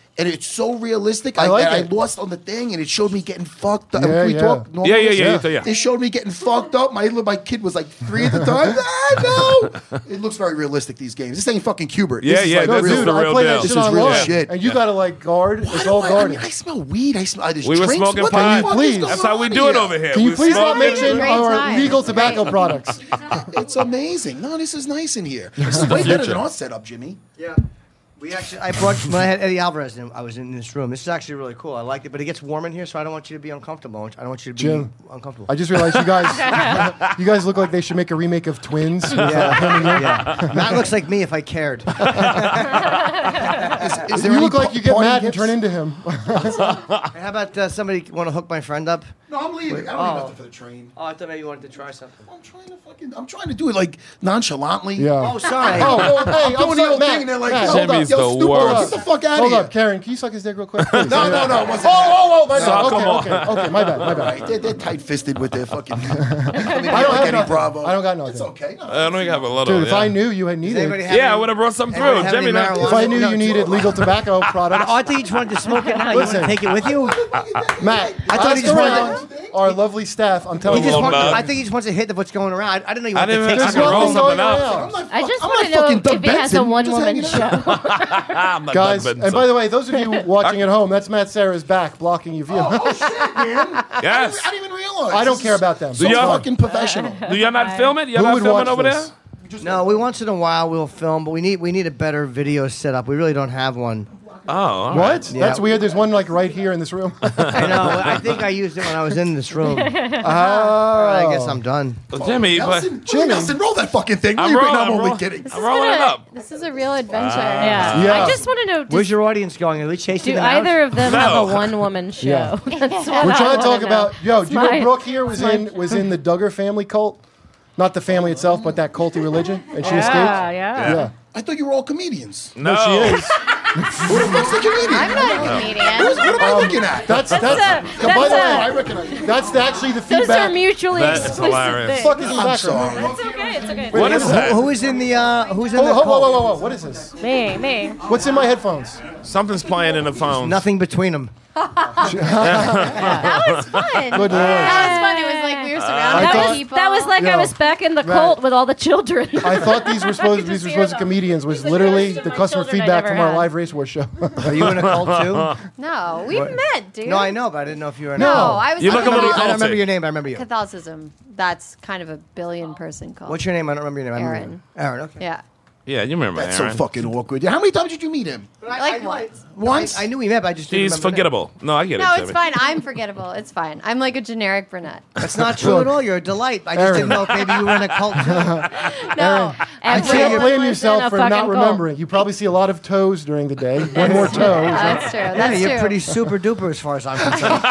And it's so realistic. I like I it. lost on the thing, and it showed me getting fucked up. Yeah, Can we yeah. talk normal? Yeah. It showed me getting fucked up. My kid was like 3 at the time. No. It looks very realistic, these games. This ain't fucking Cubert. Yeah, This is like No, this is dude, the I real play deal. that This shit is real online, shit. and you gotta like guard. It's all I guarded. smell weed. There's We were drinks. smoking What the pot. fuck is Please. going That's how we on do it here? over here. Can you We please not smoke mention Great our time. legal It's tobacco great. products? It's amazing. No, this is nice in here. This is way better than our setup, Jimmy. Yeah. I brought when I had Eddie Alvarez and I was in this room. This is actually really cool. I liked it, but it gets warm in here, so I don't want you to be uncomfortable. I don't want you to be Jim, uncomfortable. I just realized you guys look like they should make a remake of Twins. yeah. Matt looks like me if I cared. Is there You any look like you get party mad and gifts? turn into him. How about somebody want to hook my friend up? No, I'm leaving. I don't need nothing for the train. Oh, I thought maybe you wanted to try something. I'm trying to do it like nonchalantly. Yeah. Oh, sorry. Oh, hey, I'm doing the sorry, old Matt. thing, and they're like, Matt, yo, hold up. Jimmy's yo, the stupid, worst. get the fuck out Hold of here. up, Karen. Can you suck his dick real quick? Please? No, it wasn't. Oh, my bad. Suck him Okay, okay, my bad, my All bad. right, they're tight-fisted with their fucking. I I don't like have Eddie nothing. Bravo. I don't got nothing. It's okay. No, I don't even have a little. Dude, if yeah. I knew you had Does needed, anybody have Yeah, I any- would have brought some anybody through. have Jimmy, any not- marijuana? if I knew No, you needed legal tobacco products, Oh, I thought you just wanted to smoke it now. You want Listen. to take it with you? Matt, I thought he just around our lovely staff. I'm He telling just you. Well, wants, no. I think he just wants to hit what's going around. I didn't know you I wanted to didn't take I There's can roll nothing something going out. around. I just I'm want not to know fucking if Doug he has a Benson. one-woman Just hanging show. I'm not Guys, Doug and Benson. by the way, those of you watching at home, that's Matt Sarah's back blocking your view. Oh shit, man! Yes. I didn't even realize. I don't This care is about them. So y'all- fucking professional. Do y'all not film it? Y'all Who not would filming watch over this? there? No, we once in a while we'll film, but we need a better video setup. We really don't have one. Oh, all What? right. Yeah. That's weird. There's one like right here in this room. I know. I think I used it when I was in this room. Oh. I guess I'm done. Well, Jimmy, but Nelson, roll that fucking thing. I'm Leave it, rolling, I'm I'm only rolling. kidding. I'm rolling it up. This is a real adventure. Yeah. Yeah. I just want to know, Where's your audience going? Are they chasing do them out? either of them No. have a one-woman show? Yeah. That's what We're I trying to wanna talk know. about. Yo, do you know my- Brooke here was in the Duggar family cult? Not the family itself, but that culty religion, and she escaped. Yeah. Yeah. I thought you were all comedians. No, She is. Who the fuck's the comedian? I'm not a comedian. What am I looking at? That's a- by the that's way, a- I recognize. That's actually the Those feedback. are mutually That's exclusive hilarious. things. Fuck is in the I'm background? sorry. It's okay. It's okay. What is that? Who is in the? Who's in Oh, the? whoa, cult? whoa. What is this? Me. What's in my headphones? Something's playing in the phone. Nothing between them. That was fun. Good lord. That was fun. It was like we were I surrounded by thought- people. That was like Yo, I was back in the right. cult with all the children. I thought these were supposed just to hear be them. comedians. Was He's like, literally "Those are the my customer children I feedback never from our had." live race war show. Are you in a cult too? No, we met, dude. No, I know, but I didn't know if you were. In No, a cult. I was. You look talking a little about I don't remember culty. your name. I remember you. Catholicism. That's kind of a billion-person cult. What's your name? I don't remember your name. I remember Aaron. you. Aaron. Okay. Yeah. Yeah, you remember That's so Aaron. fucking awkward. How many times did you meet him? Like once. Once? I knew we met, but I just didn't He's remember the name. forgettable. No, I get No, it, it's Jimmy. fine. I'm forgettable. It's fine. I'm like a generic brunette. That's not true at all. You're a delight. I just Aaron. didn't know if maybe you were in a cult too. No. You can't blame yourself for not remembering. You probably see a lot of toes during the day. One more toe. That's true. Yeah, That's you're true. pretty super duper as far as I'm concerned.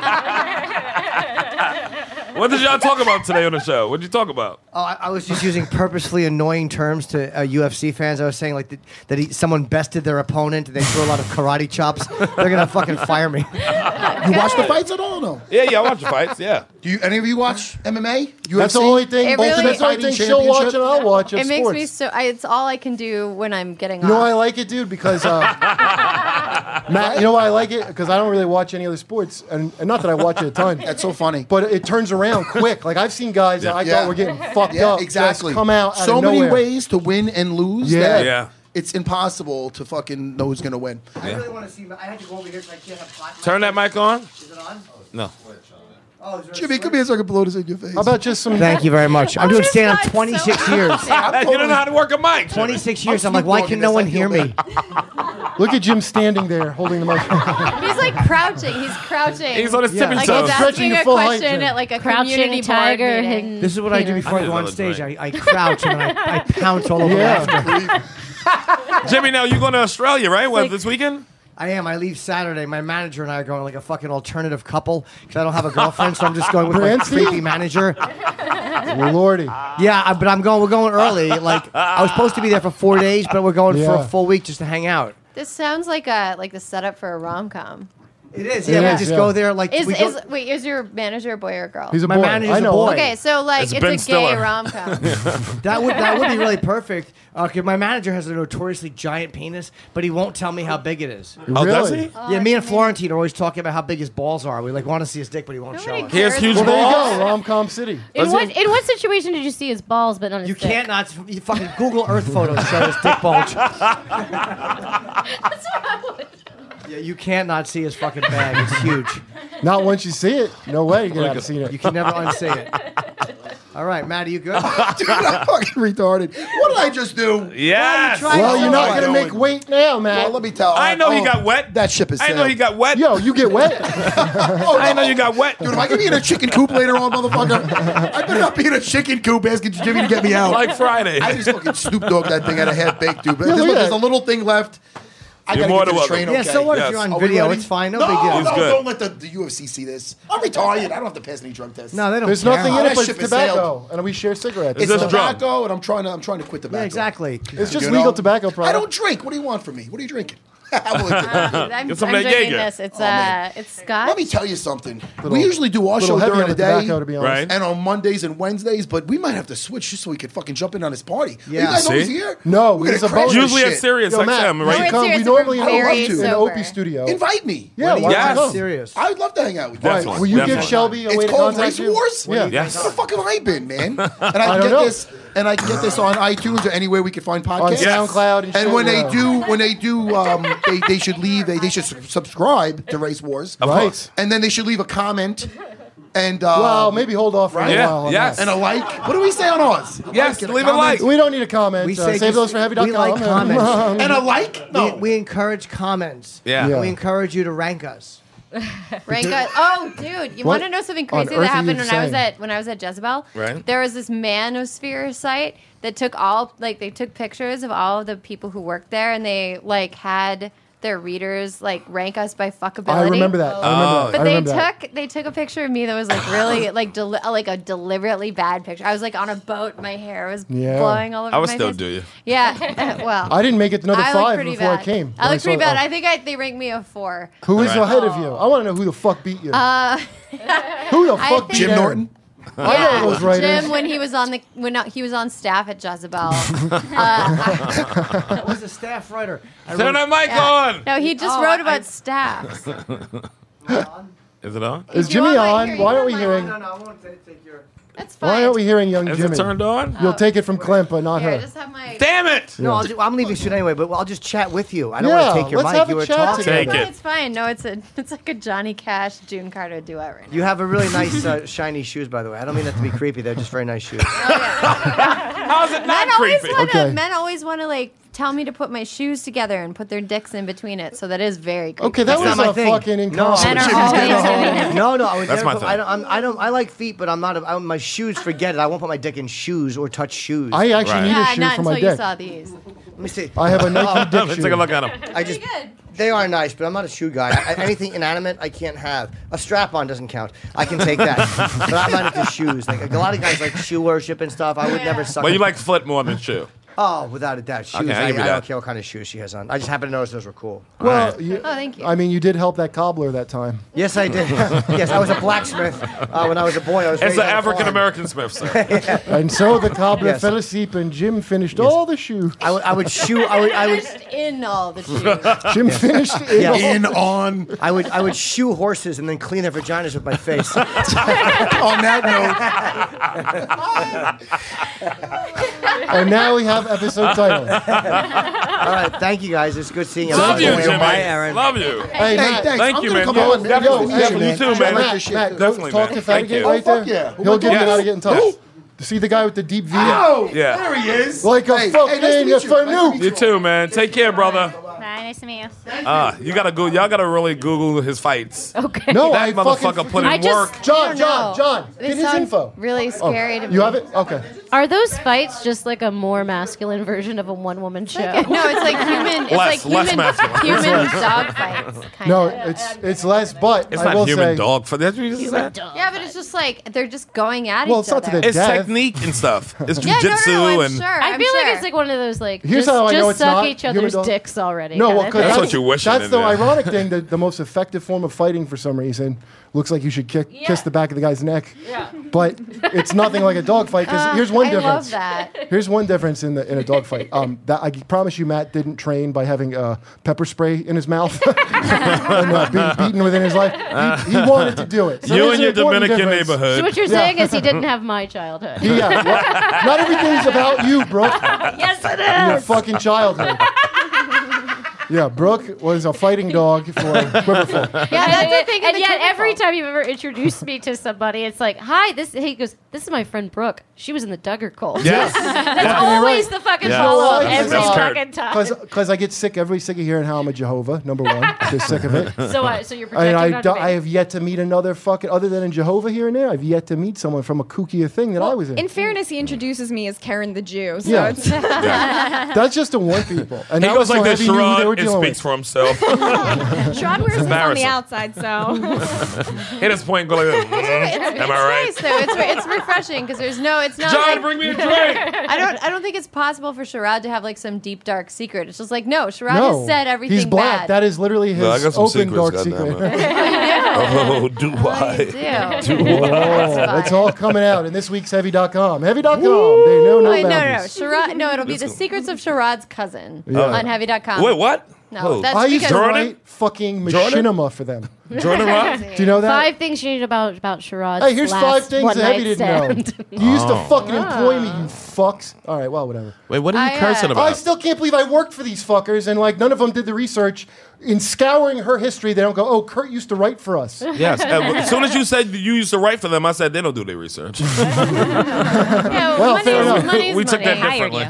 What did y'all talk about today on the show? What did you talk about? Oh, I was just using purposefully annoying terms to UFC fans. I was saying like someone bested their opponent and they threw a lot of karate chops. They're gonna fucking fire me. You watch the fights at all? No. Yeah, I watch the fights. Yeah. Do you? Any of you watch MMA? UFC? That's the only thing. It really- That's the only thing she'll watch and I'll watch. Of It makes sports. me so. It's all I can do when I'm getting You know off. why I like it, dude? Because Matt, you know why I like it? Because I don't really watch any other sports, and not that I watch it a ton. That's so funny. But it turns around quick. Like I've seen guys that I Yeah. thought were getting fucked Yeah, up. exactly. Just come out so of many nowhere. ways to win and lose. Yeah. that Yeah. It's impossible to fucking know who's gonna win. I really want to see. I had to go over here because I can't have hot. Turn that mic on. Is it on? No. Oh, is there a Jimmy, switch? come here so I can blow this in your face. How about just some? Thank you very much. I'm doing stand up 26 years. You don't know how to work a mic. 26 years. I'm like, why can no one hear me? Look at Jim standing there holding the mic. He's like crouching. He's crouching. He's on his tippy like toes. he's Stretching asking to a full height, question Jim. at like a Crouching community tiger, board meeting. hidden. This is what I do before I I go on need stage. another I crouch and then I pounce all over Yeah. Jimmy, now you going to Australia, right? What, this weekend? I am. I leave Saturday. My manager and I are going like a fucking alternative couple because I don't have a girlfriend, so I'm just going with my Branstein? creepy manager. Lordy. Yeah, but we're going early. Like I was supposed to be there for 4 days, but we're going for Yeah. a full week just to hang out. This sounds like the setup for a rom com. It is. Yeah, we just go there like. Wait, is your manager a boy or a girl? He's a My boy. manager's I know. a boy. Okay, so like It's it's Ben a gay Stiller. rom-com. That would be really perfect. Okay, my manager has a notoriously giant penis, but he won't tell me how big it is. Oh, does Really? he? Yeah, me and Florentine are always talking about how big his balls are. We like want to see his dick, but he won't show Nobody us. He has cares huge Well, there you balls. go. Rom-com City. In what situation did you see his balls but not his You dick? can't not. You fucking Google Earth photos show his dick bulge. That's what I would. Yeah, you can't not see his fucking bag. It's huge. Not once you see it. No way you haven't seen You it. can never unsee it. All right, Matt, are you good? Dude, I'm fucking retarded. What did I just do? Yes. Well, you're not Oh, going to make weight now, Matt. Well, let me tell. I know he got wet. That ship is I know sailed. he got wet. Yo, you get wet. Oh, I know you got wet. Dude, am I gonna be in a chicken coop later on, motherfucker? I better not be in a chicken coop asking Jimmy to get me out. Like Friday. I just fucking Snoop Dogg that thing at a half baked, dude. But Yeah, look at there's that. a little thing left. I You're gotta more get to than the train. welcome. Yeah, Okay. so what Yes. if you're on Are we video? ready? It's fine. No, No, big deal. It's no, good. don't let the UFC see this. I'm retired. I don't have to pass any drug tests. No, they don't There's care. nothing in that it but ship it's is sailed. tobacco, and we share cigarettes. Is It's this drug? tobacco, and I'm trying to quit tobacco. Yeah, exactly. It's just You legal know? tobacco I product. don't drink. What do you want from me? What are you drinking? I'm I'm Get some of that drinking Jaeger. this. It's man. it's scotch. Let me tell you something. Little- We usually do our little show heavy during on the the day, tobacco, to be honest. Right. and on Mondays and Wednesdays, but we might have to switch just so we could fucking jump in on his party. Yeah. Are you guys See? always here? No, We're there's gonna a crash bonus. this Usually at shit. Sirius Yo, Matt, XM, we right? We're come. serious, We we're normally very host in the sober. Opie studio. Invite me. Yeah, why don't Yes. you come? Serious. I'd love to hang out with you. All right, Definitely, will you give definitely. Shelby a way It's to called contact Race you? Wars? Yeah. Yes. Where the fuck have I been, man? And I I don't can know. get this, and I can get this on iTunes or anywhere we can find On podcasts. Yes. SoundCloud and shit. And when yeah. they do, they should leave. They should subscribe to Race Wars, Of Right. course. and then they should leave a comment and Well, maybe hold off for a Yeah, while on yes. that. and a like. What do we say on ours? Yes, and leave a like. We don't need a comment. We say Save just- those for heavy.com. we like comments. And a like? No. We encourage comments. Yeah. Yeah. We encourage you to rank us. Rank us. Oh, dude, you What want to know something on crazy earth that are you happened saying? when I was at Jezebel? Right. There was this Manosphere site that took they took pictures of all of the people who worked there, and they like had their readers like rank us by fuckability. I remember that. I remember that. But I remember that. they took a picture of me that was like really like like a deliberately bad picture. I was like on a boat, my hair was Yeah. blowing all over I would my still face. do you. Yeah, well, I didn't make it to another I look 5 pretty before bad. I came. I look pretty saw- bad. I think they ranked me a 4. Who is Right. ahead of you? I want to know who the fuck beat you. Who the I fuck think- beat Jim Aaron? Norton. I know those writers. Jim when he was on he was on staff at Jezebel. I was a staff writer. I Turn that mic on. No, he just wrote about staffs. Is it on? Is If you Jimmy want my on? ear, Why you aren't we want hearing? No, I won't take your. That's fine. Why aren't we hearing young Is Jimmy? it turned on? You'll take it from Clint, but not Here, her. just have my. Damn it! No, I'm leaving soon anyway, but I'll just chat with you. I don't Yeah, want to take your let's mic. have You a were chat talking. together. Take it. It's fine. No, it's like a Johnny Cash, June Carter duet right now. You have a really nice shiny shoes, by the way. I don't mean that to be creepy. They're just very nice shoes. How's it not creepy? Okay. Men always want to like tell me to put my shoes together and put their dicks in between it. So that is very creepy. Okay, that That's was not my a thing. fucking No, Men incompetent. are Jimmy's always getting doing it. No, I would That's never my put, thing. I like feet, but I'm not. My shoes, forget it. I won't put my dick in shoes or touch shoes. I actually Right. need a Yeah, shoe not for my until you dick. saw these. Let me see. I have a Nike dick Let's shoe. take a look at him. I just. Good. They are nice, but I'm not a shoe guy. Anything inanimate, I can't have. A strap-on doesn't count. I can take that, but I'm not into shoes. Like a lot of guys like shoe worship and stuff. I would never suck. But you a- like foot more than shoe. Oh, without a doubt, shoes. Okay, I'll I give you don't that. care what kind of shoes she has on. I just happen to notice those were cool. Well, Alright. you, Oh, thank you. I mean, you did help that cobbler that time. Yes, I did. Yes, I was a blacksmith when I was a boy. I was It's raised an on a farm. African American Smith, sir. And so the cobbler Yes. fell asleep, and Jim finished all the shoes. I would shoe. I would. Finished in all the shoes. Jim finished it. Yeah. In on. I would shoe horses and then clean their vaginas with my face. On that And now we have episode title. All right, thank you guys. It's good seeing you. Love you, Bye, Jimmy. Aaron. Love you. Hey, note. Hey, Matt, thanks. Thank I'm you, gonna man. come on. Definitely. Yo, Nice to meet You too, man. man. I like this shit. Matt, Definitely, go talk man. to Thank Fatigate you. right there. fuck yeah. He'll give you Yes. how to get in touch. Yes. See the guy with the deep V? Oh, Yeah. there he is. Like a Hey, fucking nice to meet you. for Nice to new. meet You too, man. Take care, brother. Bye, nice to meet you. You gotta go. Y'all gotta really Google his fights. Okay. No, That I motherfucker fucking put in I just- work. John, No. John, This get his sounds info. really Oh, scary to me. you have it? Okay. Are those fights just like a more masculine version of a one-woman show? No, it's like human. It's Less like masculine. human dog fights. Kind No, of. it's less, but It's I not will human say, dog for that. You just said? Yeah, but it's just like they're just going at Well, each it's not to other. the It's death. technique and stuff. It's Yeah, jujitsu no, I'm and sure. I I'm feel sure. like it's like one of those like Here's just, how I know just it's suck not each human other's dog. dicks already. No, kind That's what you're wishing That's in the there. ironic thing. The most effective form of fighting for some reason looks like you should kiss the back of the guy's neck. Yeah. But it's nothing like a dog fight. Because here's one I difference. love that. Here's one difference in a dog fight. That I promise you, Matt didn't train by having pepper spray in his mouth and being beaten within his life. He wanted to do it. So You there's and your an important Dominican difference. neighborhood. So what you're saying is he didn't have my childhood. Yeah, well, not everything's about you, Brooke. Yes, it Your is. fucking childhood. Yeah, Brooke was a fighting dog for Quiverful. Yeah, that's the thing. And yet, every time you've ever introduced me to somebody, it's like, "Hi, he goes, this is my friend Brooke. She was in the Duggar Cult." Yes. That's always the fucking Yeah. follow-up You know why? every That's Kurt. fucking time. Because I get sick of hearing how I'm a Jehovah, number one. Just sick of it. So you're And projecting onto me. I have yet to meet another fucking, other than in Jehovah here and there, I've yet to meet someone from a kookier thing that I was in. In fairness, he introduces me as Karen the Jew. So Yeah. it's That's just to warn people. And He that goes was so like this, heavy, he knew who they were Sherrod, and dealing speaks with. for himself. Sherrod wears this on the embarrassing. outside, so Hit his point, go like this. Am I right? Nice, though. It's refreshing because it's not John, like, bring me a drink. I don't think it's possible for Sherrod to have like some deep dark secret. It's just like no, Sherrod has said everything he's black. bad. That is literally his No, I got some open secrets, dark goddammit. secret. Oh, do I? do. Oh, it's all coming out in this week's Heavy.com. Heavy.com. They know no Wait, no, boundaries. Sherrod. No, it'll be Let's the go. secrets of Sherrod's cousin Yeah. on Heavy.com. Wait, what? No, Who? that's I used to because Jordan? write fucking Jordan? machinima for them. Jordan Rock? Do you know that? 5 things you need about Sherrod's Hey, here's 5 last things one that Heavy night didn't stand. know. You used to fucking employ me, you fucks. All right, well, whatever. Wait, what are you I, cursing I about? still can't believe I worked for these fuckers, and like none of them did the research. In scouring her history, they don't go, "Oh, Kurt used to write for us." Yes. As soon as you said you used to write for them, I said they don't do their research. Yeah, Well, money fair is enough. money is We took that money. differently.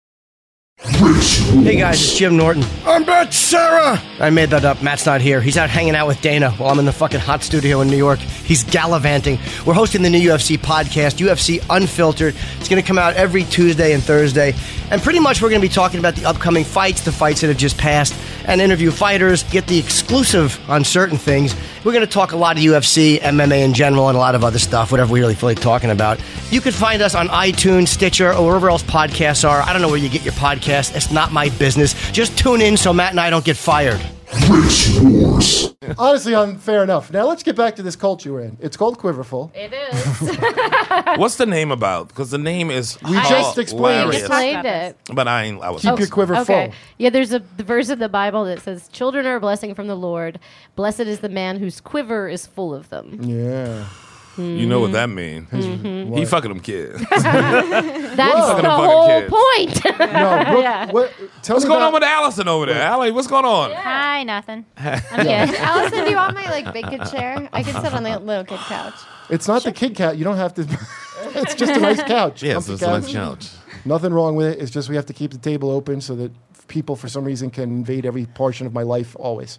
Hey guys, it's Jim Norton. I'm Matt Sarah. I made that up. Matt's not here. He's out hanging out with Dana while I'm in the fucking hot studio in New York. He's gallivanting. We're hosting the new UFC podcast, UFC Unfiltered. It's going to come out every Tuesday and Thursday. And pretty much we're going to be talking about the upcoming fights, the fights that have just passed, and interview fighters, get the exclusive on certain things. We're going to talk a lot of UFC, MMA in general, and a lot of other stuff, whatever we really feel like talking about. You can find us on iTunes, Stitcher, or wherever else podcasts are. I don't know where you get your podcast. It's not my business. Just tune in so Matt and I don't get fired. Honestly, fair enough. Now let's get back to this cult you were in. It's called Quiverful. It is. What's the name about? Because the name is We just explained I it. explained it. But I was. Keep your quiver Okay. full. Yeah, there's the verse in the Bible that says, "Children are a blessing from the Lord. Blessed is the man whose quiver is full of them." Yeah. You know what that means. Mm-hmm. He fucking them kids. That's Fucking the them whole fucking point. No, Brooke, Yeah. tell What's me going about, on with Allison over there? Allie, what's going on? Hi, nothing. I'm Yeah. good. Allison, do you want my like big kid chair? I can sit on the little kid couch. It's not the Kid Cat. You don't have to. It's just a nice couch. Yes, Comfy it's a nice couch. Nothing wrong with it. It's just we have to keep the table open so that people, for some reason, can invade every portion of my life always.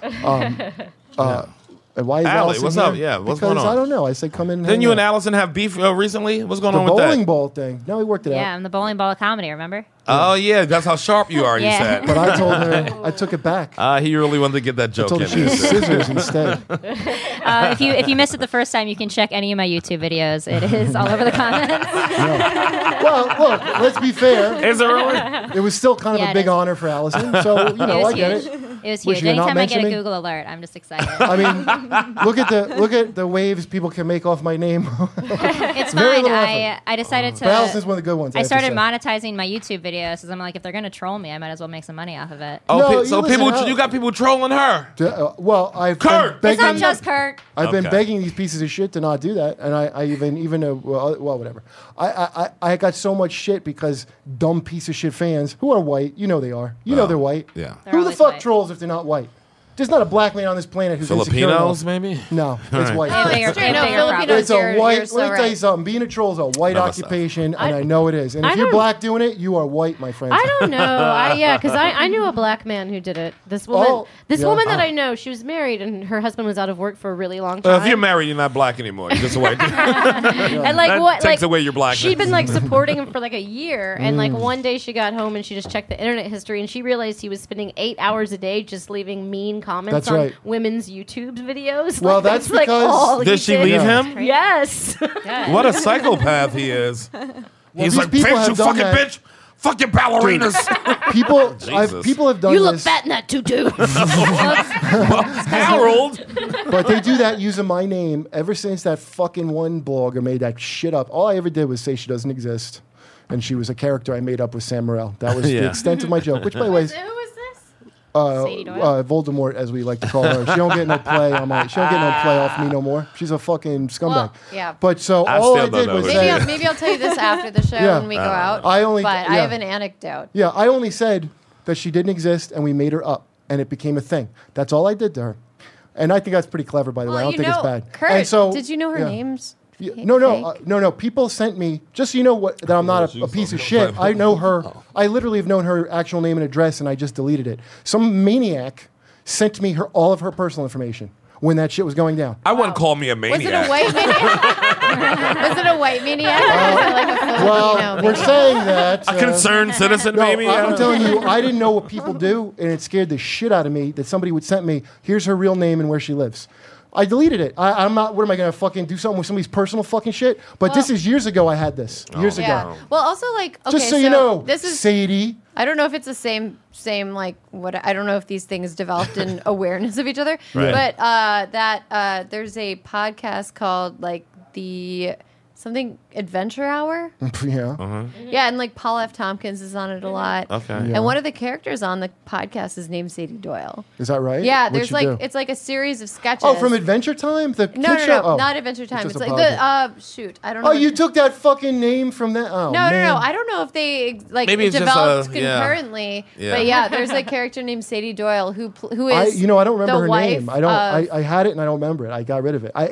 And why is Allie, Allison what's here? up? Yeah, what's Because going on? I don't know. I said come in. Didn't you and Allison have beef recently? What's going the on with bowling that? ball thing? No, we worked it Yeah, out. I'm the bowling ball of comedy, remember? Oh, yeah, that's how sharp you are, you Yeah. said. But I told her I took it back. He really wanted to get that I joke told her in. she was scissors instead. If you missed it the first time, you can check any of my YouTube videos. It is all over the comments. Well, look, let's be fair. Is it really? It was still kind of Yeah, a it big is. honor for Allison. So, you know, It I was get huge. it. It was Wish huge. you had not Anytime I get a mentioned me. Google alert, I'm just excited. I mean, look at the waves people can make off my name. It's Very fine. little effort. I decided to. But Allison's one of the good ones. I have to started say. monetizing my YouTube videos because I'm like, if they're gonna troll me, I might as well make some money off of it. Oh, No, so you listen people, out. you got people trolling her. Well, I've Kurt! been It's not begging. just Kurt. I've been Okay. begging these pieces of shit to not do that, and I even well, whatever. I got so much shit because dumb piece of shit fans who are white, you know they are, you know they're white. Yeah. They're Who the always fuck white. trolls if they're not white? There's not a black man on this planet who's insecure Filipinos, enough. maybe? No, it's white. They have bigger, they have No, bigger Filipinos- problems. It's a You're white. so let me tell you right. something. Being a troll is a white No, occupation, and I know it is. And I if you're don't- black doing it, you are white, my friend. I don't know. Because I knew a black man who did it. This woman, Oh, yeah. woman that I know, she was married and her husband was out of work for a really long time. If you're married, you're not black anymore. You're just a white dude. and like That what? takes like, away your blackness. She'd been like supporting him for like a year, and like Mm. one day she got home and she just checked the internet history and she realized he was spending 8 hours a day just leaving mean comments That's on right. women's YouTube videos. Well, Like, that's like because- all he Did she did. leave him? Yes. What a psychopath he is. He's these like, people bitch, have you done fucking that. bitch. Fuck your ballerinas. People have done You look this. fat in that tutu. Harold. But they do that using my name ever since that fucking one blogger made that shit up. All I ever did was say she doesn't exist. And she was a character I made up with Sam Morril. That was the extent of my joke. Which, by the way, Who was this? Voldemort, as we like to call her. She don't get no play on my. She don't get no play off me no more. She's a fucking scumbag. Well, yeah. But so I all still I don't did know was who say. Maybe I'll tell you this after the show Yeah. when we go out. I have an anecdote. Yeah, I only said that she didn't exist, and we made her up, and it became a thing. That's all I did to her, and I think that's pretty clever, by the way. I don't think it's bad. Kurt, and so, did you know her name's? No. People sent me just so you know that I'm not a piece of shit. I know her. I literally have known her actual name and address, and I just deleted it. Some maniac sent me all of her personal information when that shit was going down. I wouldn't call me a maniac. Was it a white maniac? Was it a white maniac? Or was it like a Filipino Well, we're maniac? saying that A concerned citizen, No, maybe? I'm telling you, I didn't know what people do, and it scared the shit out of me that somebody would send me, here's her real name and where she lives. I deleted it. I'm not, what am I going to fucking do something with somebody's personal fucking shit? But this is years ago I had this. Years ago. Well, also like okay, Just so you know, this is Sadie. I don't know if it's the same like what I don't know if these things developed in awareness of each other. Right. But there's a podcast called like the something Adventure Hour. Yeah. Yeah, and like Paul F. Tompkins is on it a lot. Okay. Yeah. And one of the characters on the podcast is named Sadie Doyle. Is that right? Yeah, What'd there's she like do? it's like a series of sketches. Oh, from Adventure Time? The No, kid show? Oh. not Adventure Time. Just It's a like podcast. shoot, I don't know. Oh, you took that fucking name from that? Oh, No. man. I don't know if they like Maybe it's just developed yeah. concurrently, Yeah. but yeah, there's a character named Sadie Doyle who is. I don't remember the her wife name. I don't. of- I had it and I don't remember it. I got rid of it.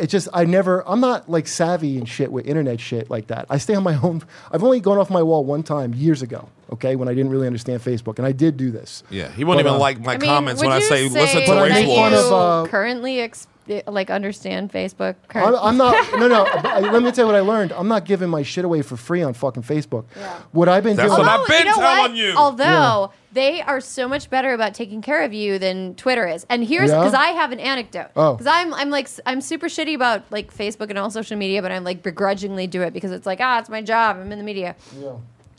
I'm not like savvy and shit with internet shit like that. I stay on my own. I've only gone off my wall one time years ago. Okay, when I didn't really understand Facebook, and I did do this. Yeah, he won't But, even like my comments when would I you say listen to But I Race make fun Wars. of, currently understand Facebook. I'm not. No. Let me tell you what I learned. I'm not giving my shit away for free on fucking Facebook. What I've been That's doing. what I've been you know telling what? you. Although they are so much better about taking care of you than Twitter is. And here's Yeah? because I have an anecdote. Oh. Because I'm super shitty about like Facebook and all social media, but I'm like begrudgingly do it because it's like it's my job. I'm in the media. Yeah.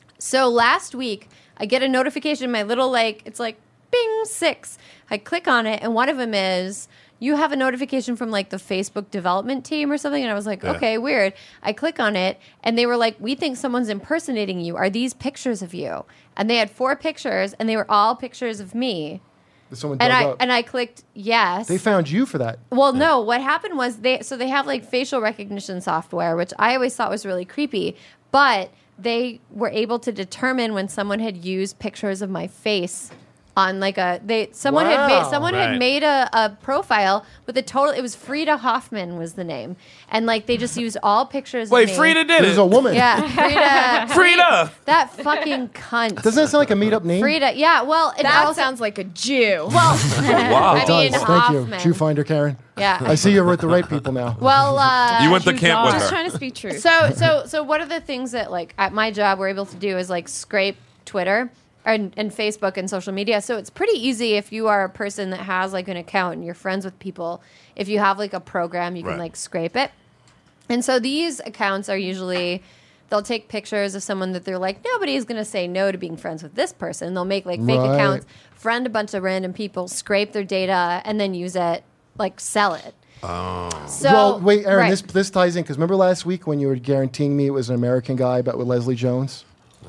So last week I get a notification in my little it's like bing 6. I click on it and one of them is you have a notification from like the Facebook development team or something. And I was like, okay, weird. I click on it and they were like, we think someone's impersonating you. Are these pictures of you? And they had 4 pictures and they were all pictures of me. Someone dug up. And I clicked yes. They found you for that. Well, no. What happened was they have like facial recognition software, which I always thought was really creepy. But they were able to determine when someone had used pictures of my face on like someone had made a profile with a total. It was Frida Hoffman was the name, and like they just used all pictures. Wait, of me. Frida did There's it. a woman. Yeah, Frida. That fucking cunt. Doesn't that sound like a made-up name? Frida. Yeah. Well, it That also sounds like a Jew. well. Wow. I It mean, does. Thank you. Hoffman. Jew finder, Karen. Yeah. I see you're with the right people now. Well, You went to camp with Just her. trying to speak truth. So one of the things that like at my job we're able to do is like scrape Twitter and Facebook and social media. So it's pretty easy if you are a person that has like an account and you're friends with people. If you have like a program, you can Right. like scrape it. And so these accounts are usually they'll take pictures of someone that they're like nobody's going to say no to being friends with this person. They'll make like fake Right. accounts, friend a bunch of random people, scrape their data, and then use it like sell it. Oh. So Well, wait, Aaron, right. this ties in because remember last week when you were guaranteeing me it was an American guy, but with Leslie Jones?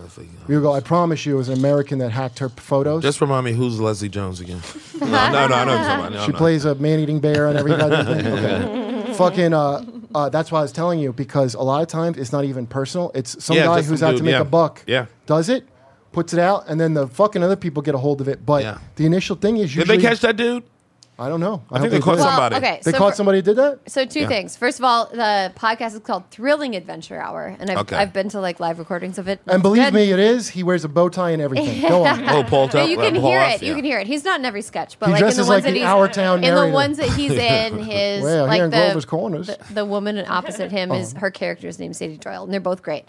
You go, I promise you it was an American that hacked her photos. Just remind me who's Leslie Jones again. No, I know what you're talking about. No, She no. plays a man-eating bear and every goddamn thing. Okay. Fucking, that's why I was telling you because a lot of times it's not even personal. It's some Yeah, guy just who's some out dude, to make yeah. a buck. Yeah. Does it, puts it out, and then the fucking other people get a hold of it. But Yeah. the initial thing is Did usually they catch that dude? I don't know. I think they caught did. somebody. okay, They so caught for- somebody who did that. So two things. First of all, the podcast is called Thrilling Adventure Hour, and Okay. I've been to like live recordings of it. And It's believe good. me, it is. He wears a bow tie and everything. Go on. Oh, Paul No, Tuck. you can Paul hear Huff, it. You yeah. can hear it. He's not in every sketch, but He like in the dresses ones like that the he's Our Town in the narrator. ones that he's in, his Well, like here in the Grover's Corners. the woman opposite him is Uh-huh. her character's named Sadie Doyle, and they're both great.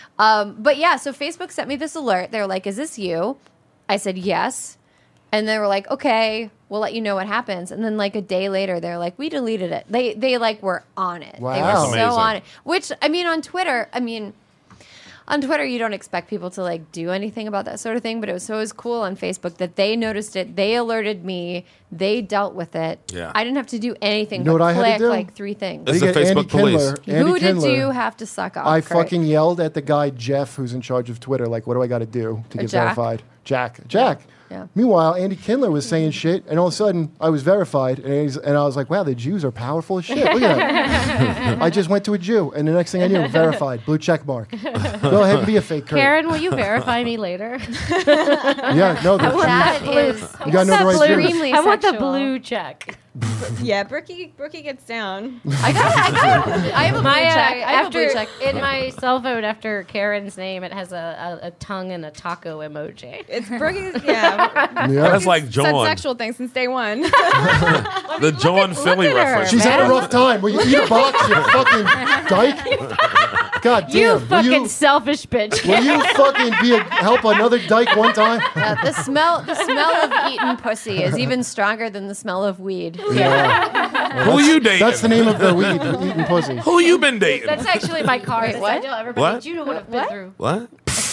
But yeah, so Facebook sent me this alert. They're like, "Is this you?" I said yes, and they were like, "Okay, we'll let you know what happens." And then like a day later, they're like, "We deleted it." They like were on it. They Wow. were That's so amazing. on it. Which I mean, on Twitter, I mean. on Twitter, you don't expect people to like do anything about that sort of thing, but it was cool on Facebook that they noticed it. They alerted me. They dealt with it. Yeah. I didn't have to do anything know but what I had to click do? like 3 things. It's the Facebook police. Who did you have to suck off? I Kurt? fucking yelled at the guy Jeff, who's in charge of Twitter. Like, what do I got to do to get Jack? verified? Jack. Yeah. Meanwhile, Andy Kindler was saying shit, and all of a sudden, I was verified, and I was like, "Wow, the Jews are powerful as shit." Look at that. I just went to a Jew, and the next thing I knew, verified, blue check mark. Go ahead and be a fake Kurt. Karen, will you verify me later? Yeah, no, That is you got no right Jews. extremely I want the sexual. blue check. Yeah, Brookie gets down. I have a blue check. I have a blue after check. in my cell phone after Karen's name, it has a tongue and a taco emoji. It's Brookie's, yeah. That's like Said John. sexual things since day one. The John Philly look at her, reference. She's had a rough time. Will you eat a box, you fucking dyke? God damn. You fucking selfish bitch. Will you fucking help another dyke one time? The smell of eaten pussy is even stronger than the smell of weed. Yeah. Who you dating? That's the name of the weed, eating pussy. Who you been dating? That's actually my card. Wait, what? I tell everybody, What? you know what I've been through. What?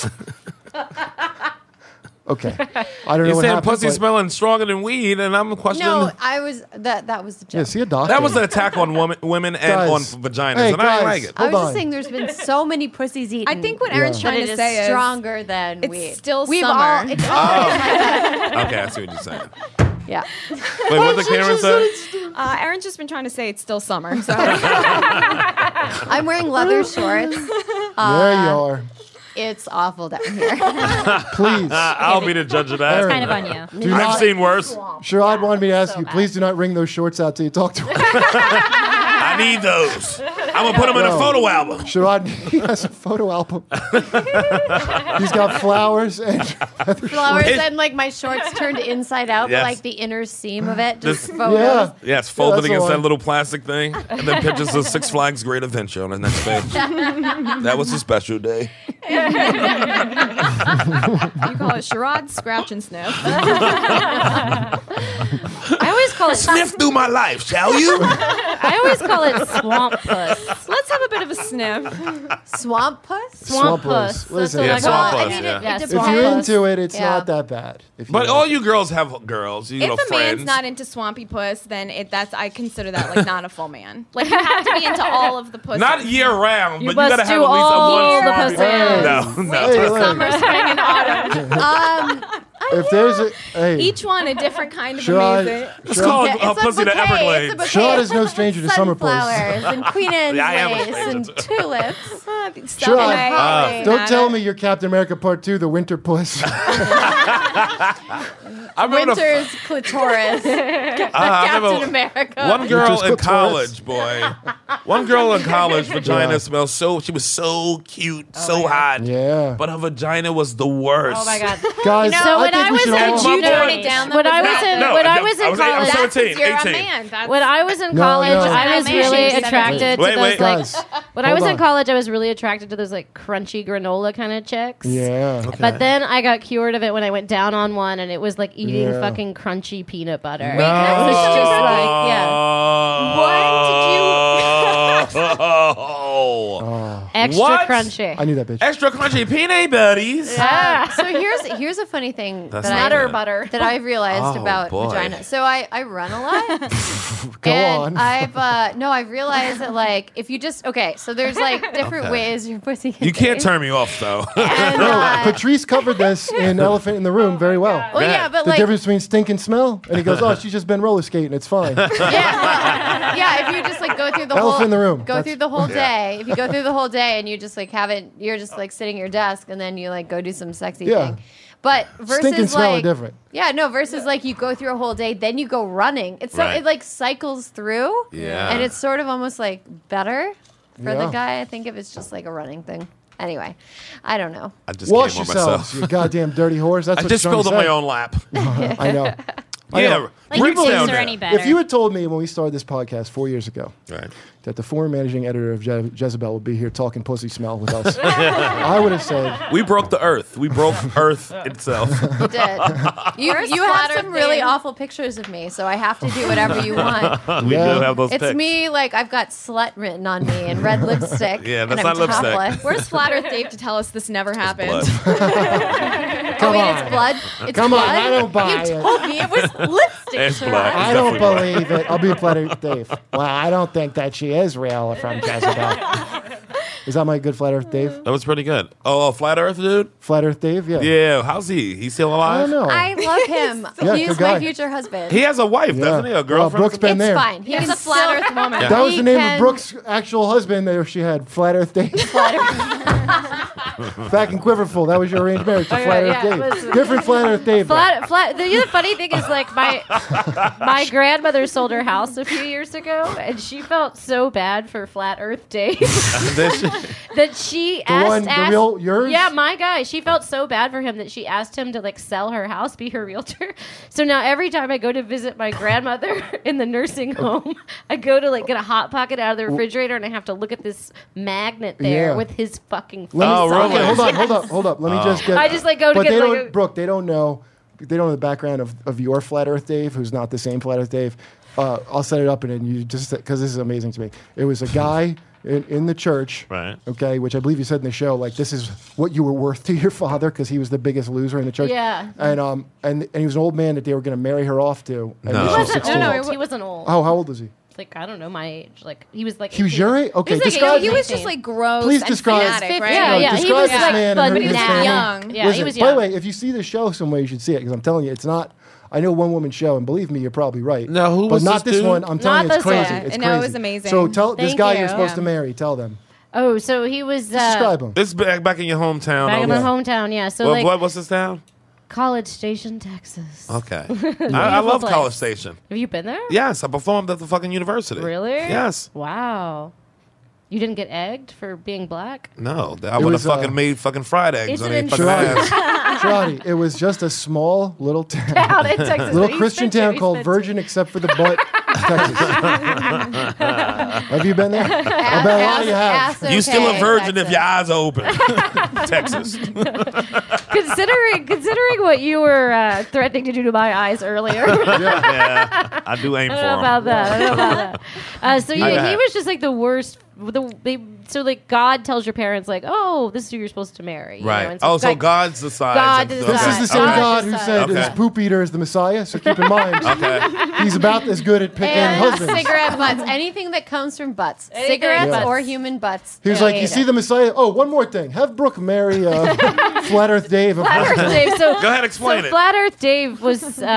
Okay. I don't know You what said happened. pussy but- smelling stronger than weed, and I'm questioning. No, I was that was the joke. Yeah, see a doctor. That was an attack on women and Guys. on vaginas, Hey, and I ain't guys. like it. I was Hold just on. saying there's been so many pussies eaten. I think what Aaron's Yeah. that trying it to is say is stronger than it's weed. still We've summer. all it's all Okay, I see what you're saying. yeah. Wait, what did Karen say? Aaron's just been trying to say it's still summer. So I'm wearing leather shorts. There you are. It's awful down here. Please. I'll be the judge of that. Aaron. Kind of on you. Do I've not, seen worse. Sherrod wanted me to ask So you, bad. please do not wring those shorts out till you talk to him. I need those. I'm gonna put them in a No. photo album. Sherrod, he has a photo album. He's got flowers and Flowers and like my shorts turned inside out, Yes. but like the inner seam of it, just This- photos. Yeah. Yeah, it's folded that's the against that one. little plastic thing, and then pictures of Six Flags Great Adventure on the next page. That was a special day. you call it Sherrod Scratch and Sniff. I always call it Sniff through my life, shall you? I always call it swamp puss. Let's have a bit of a sniff. Swamp puss? Swamp puss. puss. Listen. That's Yeah, what I swamp call puss, it. yeah. Yeah, It if depends. you're into it, it's Yeah. not that bad. If you But like all it. you girls have girls, you know, If a friends. man's not into swampy puss, then I consider that like not a full man. Like you have to be into all of the pussy. Not year round, You but you must gotta have do at least all a one the swampy- pussy. No. Hey, look, summer, spring, and autumn. if there's a hey, Each one a different kind of Sherrod, amazing. Let's call Yeah, it a it's pussy to bouquet, Everglades. It's a bouquet. Sherrod is no stranger to summer puss. Sunflowers and Queen Anne's Yeah, I am a lace stranger and to- tulips. Sherrod, Holly. don't tell me you're Captain America Part 2, the Winter Puss. I remember Winter's clitoris. I Captain remember America. one girl Winter's in clitoris. college, boy. One girl in college, vagina Yeah. smelled she was so cute, so hot. Yeah. But her vagina was the worst. Oh my god. Guys, So when think I we was should in all- Did you turn it down? when I was in No, when no, I was in I was college, 17, You're 18. a man. That's when I was in No, college, no. I was Man, really she's attracted to Wait, those wait. like. Guys, When I hold was in on. college, I was really attracted to those like crunchy granola kind of chicks. Yeah. But then I got cured of it when I went down on one, and it was like eating Yeah. fucking crunchy peanut butter. No. It's just like Oh. extra What? crunchy. I knew that bitch. Extra crunchy peanut buddies. So here's a funny thing That's that not I good. butter. that I've realized Oh, about boy. vagina. So I run a lot. Go and on. I've realized that like if you just so there's like different Okay. ways your pussy can You can't taste. turn me off though. And, No, Patrice covered this in Elephant in the Room very well. well, yeah, but The like difference between stink and smell. And he goes, oh, she's just been roller skating. It's fine. yeah, if you just like go through the Elephant whole in the room. go That's- through the whole day. If you go through the whole day and you just like you're just like sitting at your desk and then you like go do some sexy Yeah. thing. But versus Stink and smell are like different. Yeah, no, versus like you go through a whole day, then you go running. It's Right. it like cycles through. Yeah. And it's sort of almost like better for the Yeah. guy, I think, if it's just like a running thing. Anyway, I don't know. I just Wash came on yourselves, myself. you goddamn dirty whores. That's I what just you're trying spilled on to my say. own lap. I know. Yeah, Like Rick's your down tips are there. any better. If you had told me when we started this podcast 4 years ago Right. that the former managing editor of Jezebel would be here talking pussy smell with us, I would have said, We broke the earth. We broke Earth itself. You did. You have some really awful pictures of me, so I have to do whatever you want. We do have those It's pics. me, like I've got slut written on me and red lipstick. Yeah, that's and I'm not lipstick. topless. Where's Flat Earth Dave to tell us this never happened? come on. It's blood. It's Come on, blood. I don't buy you it. told me it was lipstick. It's Sherrod. blood. I don't believe it. I'll be Flat Earth Dave. Well, I don't think that she is real from Jezebel. Is that my good Flat Earth Dave? That was pretty good. Oh, Flat Earth dude? Flat Earth Dave? Yeah. Yeah. How's he? He's still I alive? don't know. I love him. Yeah, He's good my guy. future husband. He has a wife, doesn't he? A girlfriend? Brooke's been it's there. fine. He's a Flat Earth woman. Yeah. That was He the name can- of Brooke's actual husband. There she had Flat Earth Dave. Back in Quiverful, that was your arranged marriage to Oh, Flat yeah, Earth yeah, Dave. it was- Different Flat Earth Dave. though. The funny thing is, like, my grandmother sold her house a few years ago, and she felt so bad for Flat Earth Dave that she asked yours? Yeah, my guy. She felt so bad for him that she asked him to like sell her house, be her realtor. So now every time I go to visit my grandmother in the nursing home, I go to like get a hot pocket out of the refrigerator, and I have to look at this magnet there Yeah. with his fucking face. Let me, Oh, really? Okay, hold up. Let me just get. I just, like, go to but get, they like, don't, a- Brooke, they don't know. They don't know the background of your Flat Earth Dave, who's not the same Flat Earth Dave. I'll set it up, and then you just because this is amazing to me. It was a guy in the church, Right. Okay, which I believe you said in the show, like this is what you were worth to your father because he was the biggest loser in the church. Yeah. And he was an old man that they were going to marry her off to. And No. this He was wasn't 16. old. He wasn't old. Oh, how old is he? Like, I don't know my age. Like, he was like He was 18. your age? Okay, He was, like, describe He him. was just like gross Please and describe- fanatic, right? Yeah, yeah. He describe was this like, man but and he his was family. young. Yeah, Listen, he was by the young. way, if you see the show somewhere, you should see it because I'm telling you, it's not. I know one woman show, and believe me, you're probably right. No, who but was not this this dude? one. I'm telling Not you, it's this crazy. one. It's No, crazy. it was amazing. So tell this Thank guy you. you're supposed Yeah. to marry. Tell them. Oh, so he was Just describe him. This back in your hometown. back in over- my hometown. Yeah. So Well, like what's this town? College Station, Texas. Okay. I love place. College Station. Have you been there? Yes, I performed at the fucking university. Really? Yes. Wow. You didn't get egged for being black? No, I It would have was, fucking made fucking fried eggs It's on an their fucking ass. Sharadi, it was just a small little town. Out in Texas. Little He's Christian been to- town he's called been to- Virgin, except for the butt, Texas. Have you been there? I bet a lot of you have. You still a virgin if your eyes are open. Texas. Considering what you were threatening to do to my eyes earlier. Yeah, I do aim I for don't know them. about that. I don't know about that. So I yeah, got he it. was just like the worst. So like God tells your parents like, oh, this is who you're supposed to marry. you know, Right. and Oh, so like, God's the side. God Okay. This is the same Okay. God who said Okay. his poop eater is the Messiah, so keep in mind, Okay. he's about as good at picking And husbands. cigarette butts. Anything that comes from butts. Anything Cigarettes butts. or human butts. He was They like, you hate see it. the Messiah? Oh, one more thing. Have Brooke marry Flat Earth Dave. of Flat Earth Dave. So Go ahead, explain so it. Flat Earth Dave was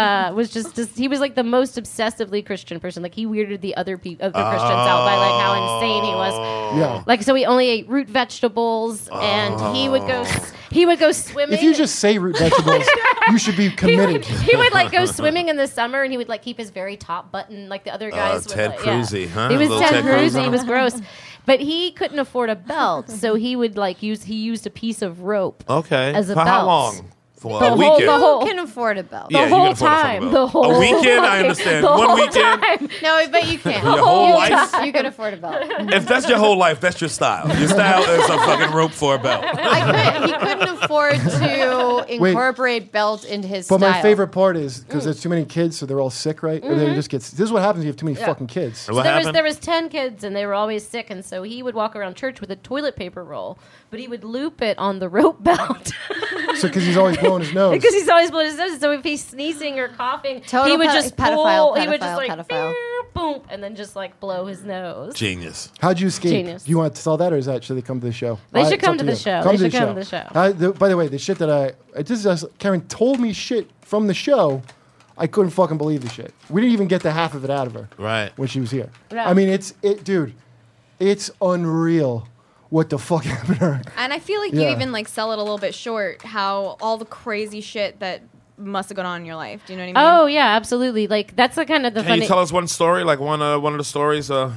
just he was like the most obsessively Christian person. Like he weirded the other Christians out by like how insane he was. Yeah. Like so he only ate root vegetables and he would go swimming. If you just say root vegetables, you should be committed. He would like go swimming in the summer, and he would like keep his very top button, like the other guys. would, Ted like, Cruz-y, huh? He was Little Ted Ted Cruz. Cruz. He was gross, but he couldn't afford a belt, so he would like used a piece of rope. Okay. As a For how belt. long? For The a whole- weekend. the whole- Who can afford a belt? Yeah, The you can whole afford a fucking time, belt. the whole A weekend, I fucking- understand. the One whole weekend. time. No, but you can't. Your whole life? You can afford a belt. If that's your whole life, that's your style. Your style is a fucking rope for a belt. He couldn't afford to incorporate belt into his But style. my favorite part is because there's too many kids, so they're all sick, right? Or they just get. This is what happens when you have too many fucking kids. So there was 10 kids and they were always sick, and so he would walk around church with a toilet paper roll, but he would loop it on the rope belt. So because he's always blowing his nose. Because he's always blowing his nose. So if he's sneezing or coughing, Total he would just pedophile, pull. He would just like pedophile. boom, and then just like blow his nose. Genius. How'd you escape? Genius. Do you want to tell that, or is that should they come to the show? They should It's come up to the you. show. Come They to should come to the show. By the way, the shit that Karen told me shit from the show. I couldn't fucking believe the shit. We didn't even get the half of it out of her. Right. When she was here. Yeah. I mean, dude, it's unreal what the fuck happened to her. And I feel like you Yeah. even like sell it a little bit short. How all the crazy shit that must have gone on in your life. Do you know what I mean? Oh yeah, absolutely. Like that's the kind of the Can funny. you tell us one story, like one of the stories?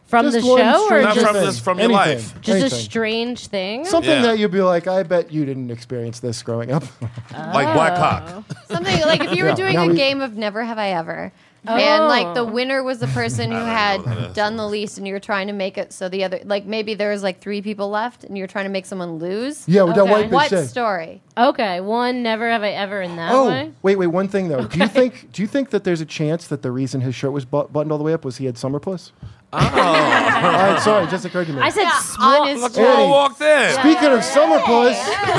From Just the one show, or strange Not thing. from this, from your Anything. life. just a Anything. strange thing? Something that you'd be like, I bet you didn't experience this growing up. Like Black Hawk. Something like if you were Yeah. doing Now a we- game of Never Have I Ever. And like the Oh. winner was the person who had done the least, and you were trying to make it so the other, like maybe there was like 3 people left, and you're trying to make someone lose. Yeah, with that Okay. white bitch What said. story? Okay, one, never have I ever in that Oh, way. wait, one thing though. Do you think that there's a chance that the reason his shirt was buttoned all the way up was he had summer puss? Oh. Sorry, it just occurred to me. I said Honest. Look who all walked in. Speaking of summer puss,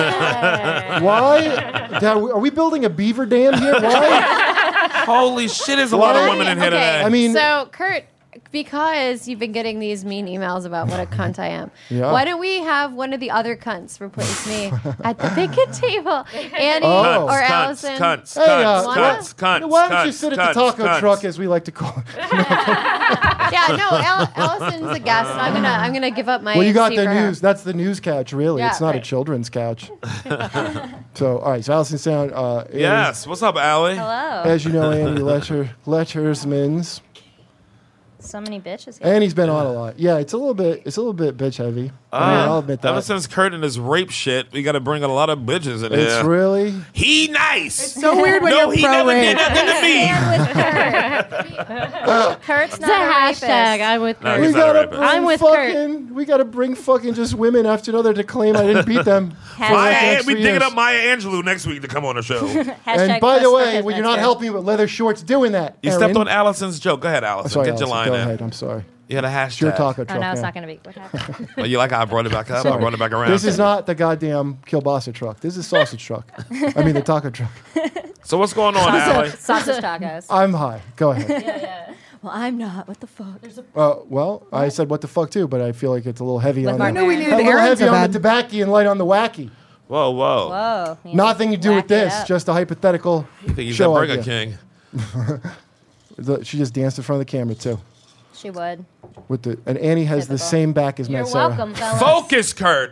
why? Are we building a beaver dam here? Why? Holy shit, there's a lot of women in here today. I mean, So Kurt, because you've been getting these mean emails about what a cunt I am, Yeah. why don't we have one of the other cunts replace me at the bigot table? Annie Oh. or Allison? Cunts, Hey, cunts. why don't you sit at the taco truck, as we like to call it? Yeah, no, Allison's the guest. I'm gonna give up my. Well, you got seat the for her. news. That's the news couch, really. Yeah, it's not a right. children's couch. So, all right. So, Allison Sound. Yes. What's up, Allie? Hello. As you know, Annie Letchersmans. So many bitches here. And he's been on a lot. Yeah, it's a little bit bitch heavy. I mean, I'll admit that. Ever since Kurt and his rape shit, we got to bring a lot of bitches in It's here. really. He nice. It's so weird when No, you're he never did pro-rape. nothing to me. Kurt's It's not a a rapist. hashtag. I'm with No, Kurt. he's We not a gotta rapist. bring I'm with Kurt. fucking. We gotta bring fucking just women after another to claim I didn't beat them. for like the next We 3 digging years. up Maya Angelou next week to come on the show. Hashtag And by the puss for way, when you're not Kizmetzer. helping me with leather shorts doing that, You Aaron, stepped on Allison's joke. Go ahead, Allison. Sorry, Get your Allison, line go in. ahead. I'm sorry. You had a It's your hashtag. taco Oh truck no, it's now. not going to be. What happened? Oh, you like how I brought it back up? I Sorry. brought it back around. This is not the goddamn kielbasa truck. This is sausage truck. I mean the taco truck. So what's going on, Allie? Sausage tacos. I'm high. Go ahead. Well, I'm not. What the fuck? Well, I said what the fuck too, but I feel like it's a little heavy With on Mark the, No, we Maron. needed a little Aaron heavy so on bad. the tobacco and light on the wacky. Whoa. Whoa. you Nothing to do with whack it this. up. Just a hypothetical You think he's show that Burger idea. King? She just danced in front of the camera too. She would. And Annie has the Typical. same back as You're Matt Sarah. welcome, fellas. Focus, Kurt.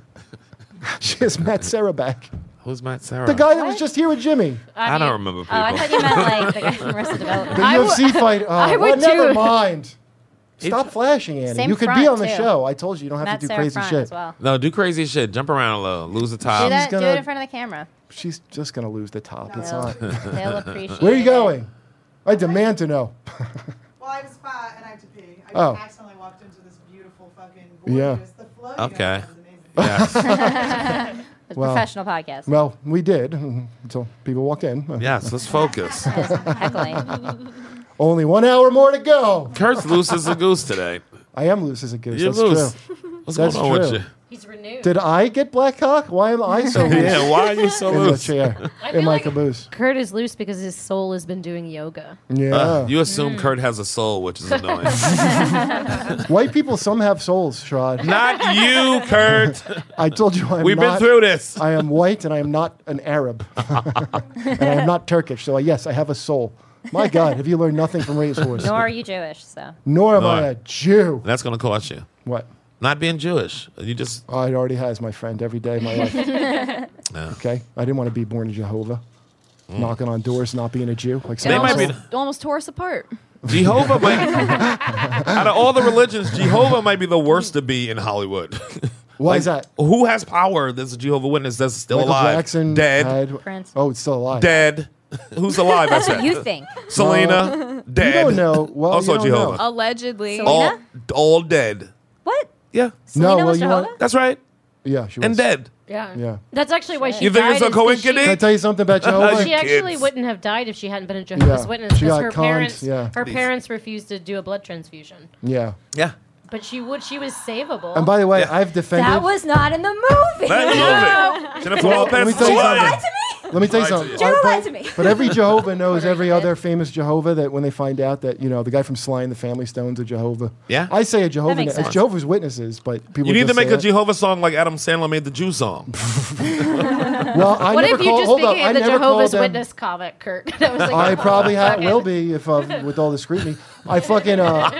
She has Matt Sarah back. Who's Matt Sarah? The guy that was just here with Jimmy. I don't remember people. Oh, I thought you meant like the guy from Arrested Development. The UFC fight. I Well, would never too. mind. Stop flashing, Annie. Same you could be front, on the too. show. I told you, you don't have Matt to do Sarah crazy front shit. as well. No, do crazy shit. Jump around a little. Lose the Do top. that. Do gonna- it in front of the camera. She's just going to lose the top. It's They'll, not. they'll appreciate. Where are you it. going? I demand to know. Well, I was fat and I have to pee. I Oh. just accidentally walked into this beautiful fucking Yeah. gorgeous. The flow you Okay. guys is amazing. Yes. It's a Well- professional podcast. Well, we did until people walked in. Yes, let's focus. Heckling. Only 1 hour more to go. Kurt's loose as a goose today. I am loose as a goose. You're That's loose. true. What's That's going on with true. you? He's renewed. Did I get black cock? Why am I so loose? Yeah, why are you so in the loose? chair I in feel my like caboose. Kurt is loose because his soul has been doing yoga. Yeah. You assume Kurt has a soul, which is annoying. White people, some have souls, Shrod. Not you, Kurt. I told you I'm We've been not. through this. I am white and I am not an Arab. And I am not Turkish. So, yes, I have a soul. My God, have you learned nothing from Racehorse? Nor are you Jewish, so. Nor am Nor. I a Jew. That's going to cost you. What? Not being Jewish. You just. Oh, it already has, my friend, every day of my life. Okay? I didn't want to be born in Jehovah. Knocking on doors, not being a Jew. Like They might be. Almost tore us apart. Jehovah might. Out of all the religions, Jehovah might be the worst to be in Hollywood. Why is that? Who has power that's a Jehovah Witness that's still Michael alive? Jackson Dead. had- Prince. Oh, it's still alive. Dead. Who's alive? I That's said. what you think. Selena. Dead. You don't know. Well, Also you don't Jehovah. know. Allegedly. Selena? All dead. What? Yeah. Selena well, was you Jehovah? want- That's right. Yeah, she was. And dead. Yeah. Yeah. That's actually why she You think died. it's a is 'cause coincidence? Can I tell you something about Jehovah? She actually Kids. wouldn't have died if she hadn't been a Jehovah's Yeah. Witness She because got her conned, parents yeah. her parents refused to do a blood transfusion. Yeah. Yeah. But she was savable. And by the way, Yeah. I've defended. That was not in the movie. Jennifer Well, Lopez let me is tell you alive. something. Let me tell you Lied to something. you. Jenna but, lied to me. but every Jehovah knows every other famous Jehovah that when they find out that, the guy from Sly and the Family Stone's a Jehovah. Yeah. I say a Jehovah. makes It's sense. Jehovah's Witnesses, but people You need to just make say a it. Jehovah song like Adam Sandler made the Jew song. Well, I what never if you call, just hold up, became I the never Jehovah's called them- Witness comic, Kurt? That was like I probably will be if with all the scrutiny. I fucking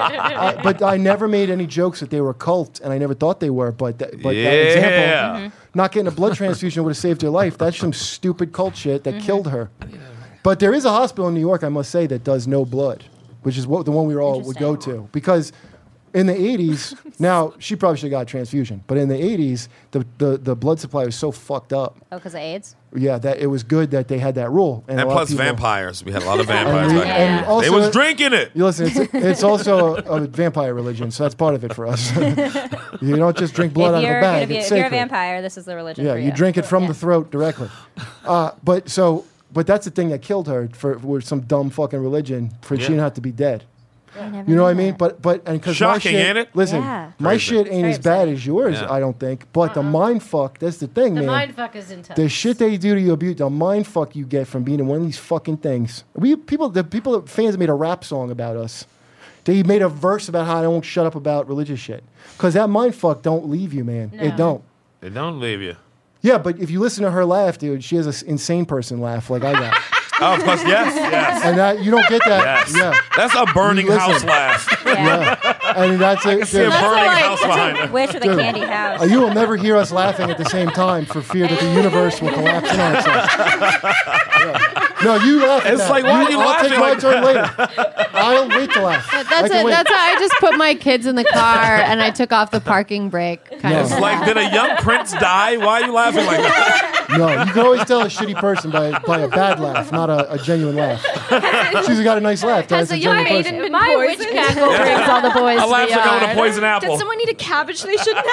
but I never made any jokes that they were a cult, and I never thought they were. But that example, not getting a blood transfusion would have saved her life. That's some stupid cult shit that killed her. But there is a hospital in New York, I must say, that does no blood, which is the one we all would go to because in the 80s, now she probably should have got a transfusion, but in the 80s, the blood supply was so fucked up. Oh, because of AIDS? Yeah, that it was good that they had that rule. And a lot plus of people, vampires. We had a lot of vampires back and then. also, They was drinking it. You listen, it's also a vampire religion, so that's part of it for us. You don't just drink blood out of a bag. If you're a vampire, this is the religion Yeah, for you drink it from the throat directly. But that's the thing that killed her for some dumb fucking religion. She didn't have to be dead. You know what I mean? But because Shocking, ain't it? Listen, Yeah. my shit ain't as bad as yours, Yeah. I don't think. But the mind fuck, that's the thing, The man. mind fuck is intense. The shit they do to you, the mind fuck you get from being in one of these fucking things. Fans made a rap song about us. They made a verse about how I don't shut up about religious shit. Because that mind fuck don't leave you, man. No. It don't. They don't leave you. Yeah, but if you listen to her laugh, dude, she has an insane person laugh like I got. Oh, of course, yes. And that you don't get that. Yes. Yeah. That's a burning Listen. house laugh. Yeah. And that's it. See a burning house behind a her. wish with a Dude. candy house. You will never hear us laughing at the same time for fear that the universe will collapse in on itself. Yeah. No, you laugh at It's that. like, why are you I'll take laughing my like turn later. I'll wait to laugh. That's I can it. wait. That's how I just put my kids in the car and I took off the parking brake. Kind It's of. like, did a young prince die? Why are you laughing like that? No, you can always tell a shitty person by a bad laugh, not a genuine laugh. She's got a nice laugh. That's Has a a young genuine maiden person. been My witch poisoned? cackle brings all the boys I to laugh the like going to yard. poison Did apple. someone eat a cabbage they shouldn't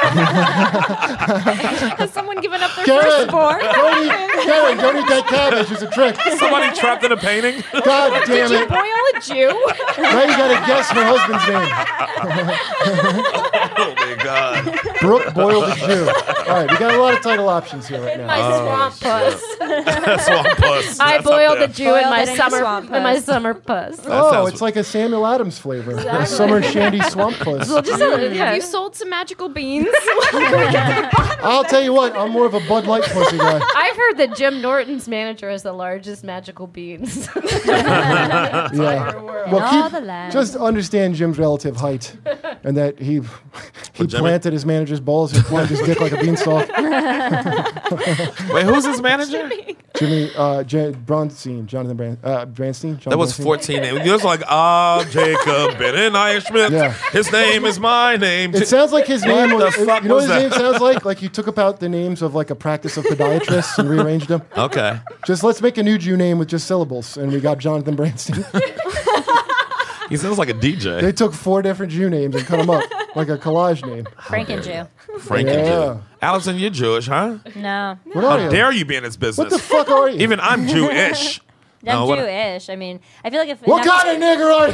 have? Has someone given up their Karen, firstborn? don't eat that cabbage. It's a trick. Somebody trapped in a painting? God damn Did you it. boil a Jew? Now you got to guess her husband's Oh, my God. name. Brooke boiled a Jew. All right, we got a lot of title options here right My now. swamp puss. Swamp puss. I That's up boiled there. a Jew in my Boiled it in summer swamp in my puss. summer puss. Oh, sounds- it's like a Samuel Adams flavor. A summer shandy swamp puss. Well, just Have you sold some magical beans? I'll tell you what, I'm more of a Bud Light pussy guy. I've heard that Jim Norton's manager has the largest magical beans. Yeah. Well, all the land. just understand Jim's relative height, and that he planted his manager's balls and planted his dick like a beanstalk. Wait, who's his manager? Jimmy Bronstein, Jonathan Branstein. John That was Branstein. 14 names. It was like, Jacob Benaniah Schmidt. Yeah. His name is my name. It sounds like his name. What Was, the fuck you know what was his name that? sounds like? Like you took about the names of like a practice of podiatrists and rearranged them. Okay. Just let's make a new Jew name with just syllables, and we got Jonathan Branstein. He sounds like a DJ. They took 4 different Jew names and cut them up like a collage name. Frank and Jew. Frank and Yeah. Jew. Allison, you're Jewish, huh? No. What are How you? dare you be in this business? What the fuck are you? Even I'm Jewish. I'm No, what- Jewish. I mean, I feel like if What enough- kind of nigger are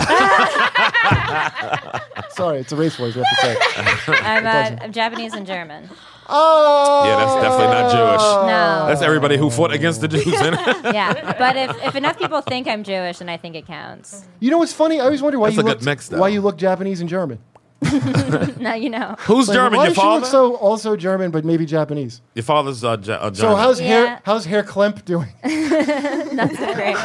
you? Sorry, it's a race wars. We have to say. I'm Japanese and German. Oh. Yeah, that's definitely not Jewish. No. That's everybody who fought against the Jews. Isn't it? Yeah, but if enough people think I'm Jewish, then I think it counts. You know what's funny? I always wonder why That's you a good look mix, though. why you look Japanese and German. Now you know. Who's Like, German? why Your does she look father? so also German but maybe Japanese? Your father's German. So how's Yeah. Herr Klemp doing? That's great.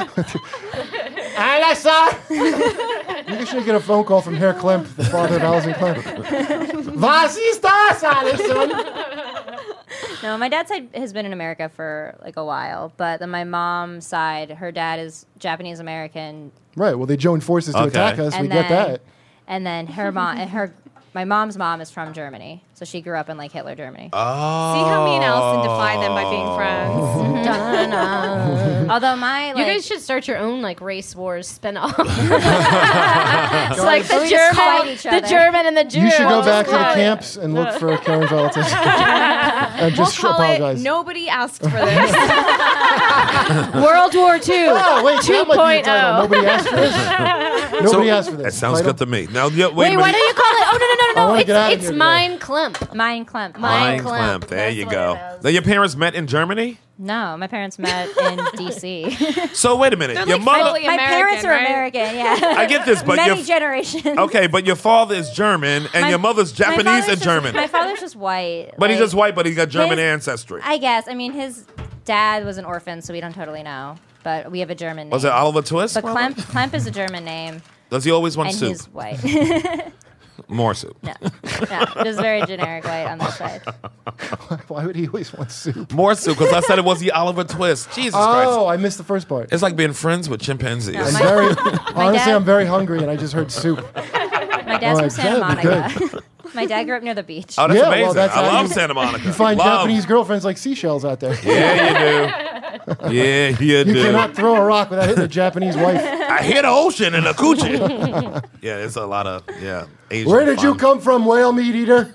You should get a phone call from Herr Klemp, the father of Alison Klemp. Was ist das, Alison? No, my dad's side has been in America for like a while, but then my mom's side, her dad is Japanese American, Right. Well, they joined forces to Okay. attack us. We and get then that. and then my mom's mom is from Germany, so she grew up in like Hitler Germany. See how me and Allison defy them by being friends. Although my You like, guys should start your own like race wars spinoff. It's Guys, like the we just fight German, each the other. German and the Jew. You should go Just back to the like- camps and look for Karen's relatives and We'll just call apologize. it Nobody Asked for This. World War II. Oh, wait, that might be the title. 2.0. Nobody asked for this. Nobody asked for this. That sounds Title? good to me. Now, yeah, wait, Wait, a why minute. don't you call it? Oh no I no wanna get out of It's here Mein Klump. Mein Klump. Mein Klump. Klump. There That's you what go. it is. Now, your parents met in Germany? No, my parents met in D.C. So, wait a minute. They're your like mother. fully My parents are American, right? American. Yeah, I get this, but many your generations. okay, but your father is German and My- your mother's my Japanese father's and just- German. My father's just white. But he's like, just white, but he's got German his- ancestry. I guess. I mean, his dad was an orphan, so we don't totally know. But we have a German name. Was it Oliver Twist? But Klemp is a German name, Does he always want and soup? he's white. More soup. no, just very generic white on that side. Why would he always want soup? More soup, because I said it was the Oliver Twist. Jesus Christ. Oh, I missed the first part. It's like being friends with chimpanzees. No, I'm my- very my honestly. dad- I'm very hungry, and I just heard soup. My dad's Oh, from Santa that'd be Monica. My dad grew up near the beach. Oh, that's Yeah, well, amazing. that's I how love you- Santa Monica. You find Love. Japanese girlfriends like seashells out there. Yeah, you do. Yeah, you You do. cannot throw a rock without hitting a Japanese wife. I hit the ocean in a coochie. Yeah, there's a lot of Asian Where did you fun. come from, whale meat eater?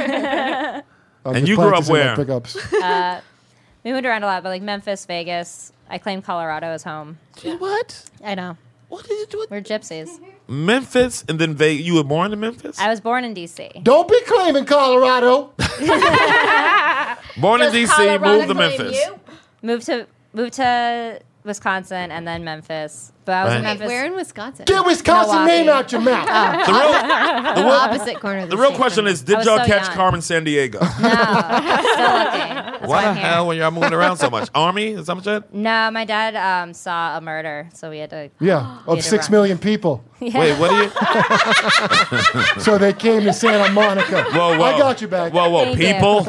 And you grew up where? Pickups. We moved around a lot, but like Memphis, Vegas. I claim Colorado as home. What? I know. What did you do? We're gypsies. Memphis, and then Vegas. You were born in Memphis? I was born in D.C. Don't be claiming Colorado. Born in D.C., Colorado moved to claim Memphis. you? Moved to Wisconsin and then Memphis. But I was in Right. Memphis. Where in Wisconsin? Get Wisconsin Milwaukee. name out your mouth. The real, Opposite corner of the real state question from is, did was y'all so catch young. Carmen San Diego? No, still looking. That's Why the I'm here. hell were y'all moving around so much? Army? Is that shit? No, my dad saw a murder, so we had to. Yeah, we of had to 6 run. million people. Yeah. Wait, what are you? So they came to Santa Monica. Whoa, whoa. I got you back. Whoa, Thank you. people?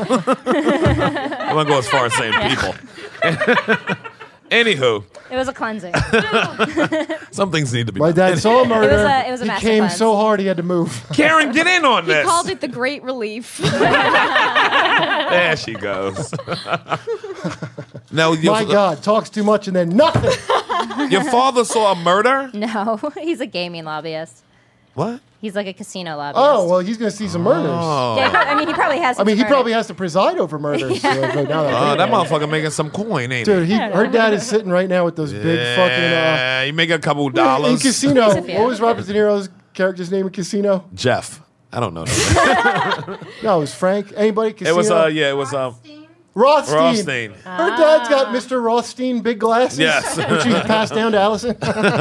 I wouldn't go as far as saying people. Anywho, It was a cleansing. some things need to be My done. dad saw a murder. it was a he massive came cleanse. so hard he had to move. Karen, get in on He this. called it the Great Relief. There she goes. Now, My God, talks too much and then nothing. your father saw a murder? No, he's a gaming lobbyist. What? He's like a casino lobbyist. Oh, well, he's going to see some murders. Oh, Yeah, I mean, he probably has. I mean, he some probably murders. has to preside over murders. So, like, now that I think that about it. motherfucker making some coin, ain't Dude, he? her dad is sitting right now with those big fucking. Yeah, he make a couple In dollars. Casino. He's a fan. What was Robert De Niro's character's name in Casino? Jeff. I don't know. That. No, it was Frank. Anybody? Casino? It was it was Rothstein. Rothstein. Her dad's got Mr. Rothstein big glasses. Yes. Which he passed down to Allison.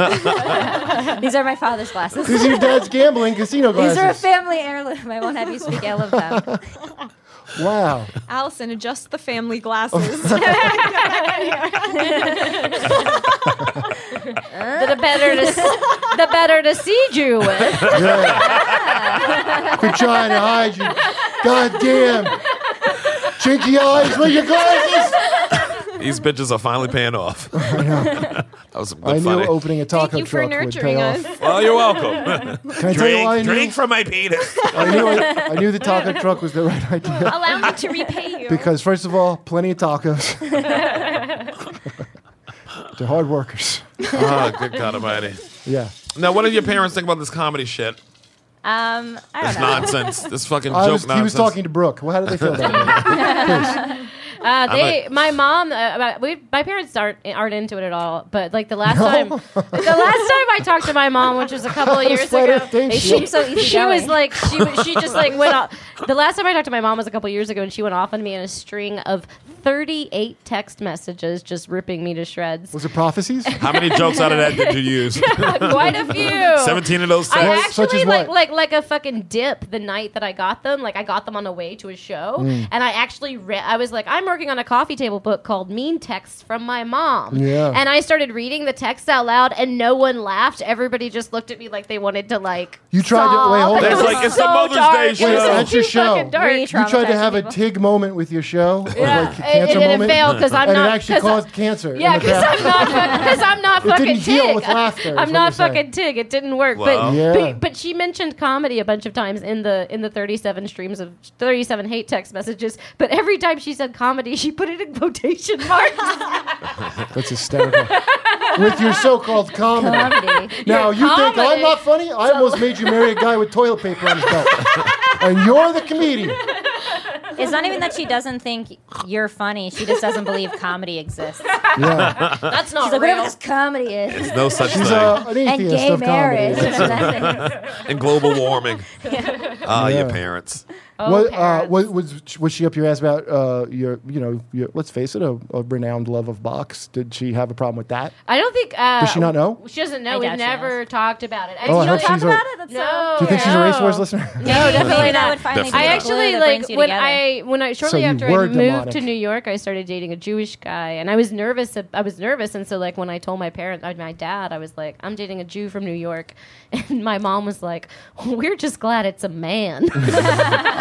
These are my father's glasses. These are your dad's gambling casino These are a glasses. family heirloom. I won't have you speak ill of them. Wow. Allison, adjust the family glasses. The better to see you with. Yeah. Quit trying to hide you. God damn. Chinky eyes with your glasses. These bitches are finally paying off. That was some good I knew funny. opening a taco Thank you for truck would pay nurturing off. us. Well, you're welcome. Can I tell you why I drink knew? from my penis. I knew the taco truck was the right idea. Allow me to repay you. Because first of all, plenty of tacos. They're hard workers. Oh, good God Almighty. Yeah. Now, what did your parents think about this comedy shit? I don't This know. nonsense. This fucking He joke was nonsense. talking to Brooke. Well, how did they feel about it? Please. My mom, my parents aren't into it at all. But like the last time I talked to my mom, which was a couple of years Flat ago, Earth thing, she she- so she was easygoing. like she just like went off. The last time I talked to my mom was a couple of years ago, and she went off on me in a string of 38 text messages, just ripping me to shreds. Was it prophecies? How many jokes out of that did you use? Quite a few. 17 of those I texts? Such actually as what? like a fucking dip the night that I got them. Like I got them on the way to a show, and I actually I was like, I'm working on a coffee table book called Mean Texts from My Mom. Yeah. And I started reading the text out loud, and no one laughed. Everybody just looked at me like they wanted to like. You tried to- wait, hold on. It It's was like, it's so a Mother's dark. Day It was show. That's your too show. fucking dark. Re- You tried to Traumatizing have a people. Tig moment with your show, Yeah. like a cancer and moment, it failed because I'm and not. it actually 'cause I- caused cancer. Yeah, in the because back. I'm not It fucking didn't heal Tig. with laughter, is I'm what not you're saying. fucking Tig. It didn't work. Wow. Yeah. But she mentioned comedy a bunch of times in the 37 streams of 37 hate text messages. But every time she said comedy, she put it in quotation marks. That's hysterical. With your so-called comedy. Comedy. Now, Your you think I'm comedy. not funny? I almost made you marry a guy with toilet paper on his belt. And you're the comedian. It's not even that she doesn't think you're funny. She just doesn't believe comedy exists. Yeah. That's not She's like, real. whatever this comedy is. There's no such She's thing. an And atheist gay of marriage. comedy. That's And global warming. Ah, Yeah. your parents. Was she up your ass about your let's face it, a renowned love of box? Did she have a problem with that? I don't think. Does she not know? She doesn't I know. We've doubt she never talked about it. Oh, I you hope don't talk she's a- about it? That's No. Do you think she's a Race Wars No. listener? No, definitely Maybe that not. would finally Definitely be I not. the glue actually that like brings you when together. I shortly you after I were moved demonic. to New York, I started dating a Jewish guy, and I was nervous. And so like when I told my dad, I was like, I'm dating a Jew from New York, and my mom was like, we're just glad it's a man.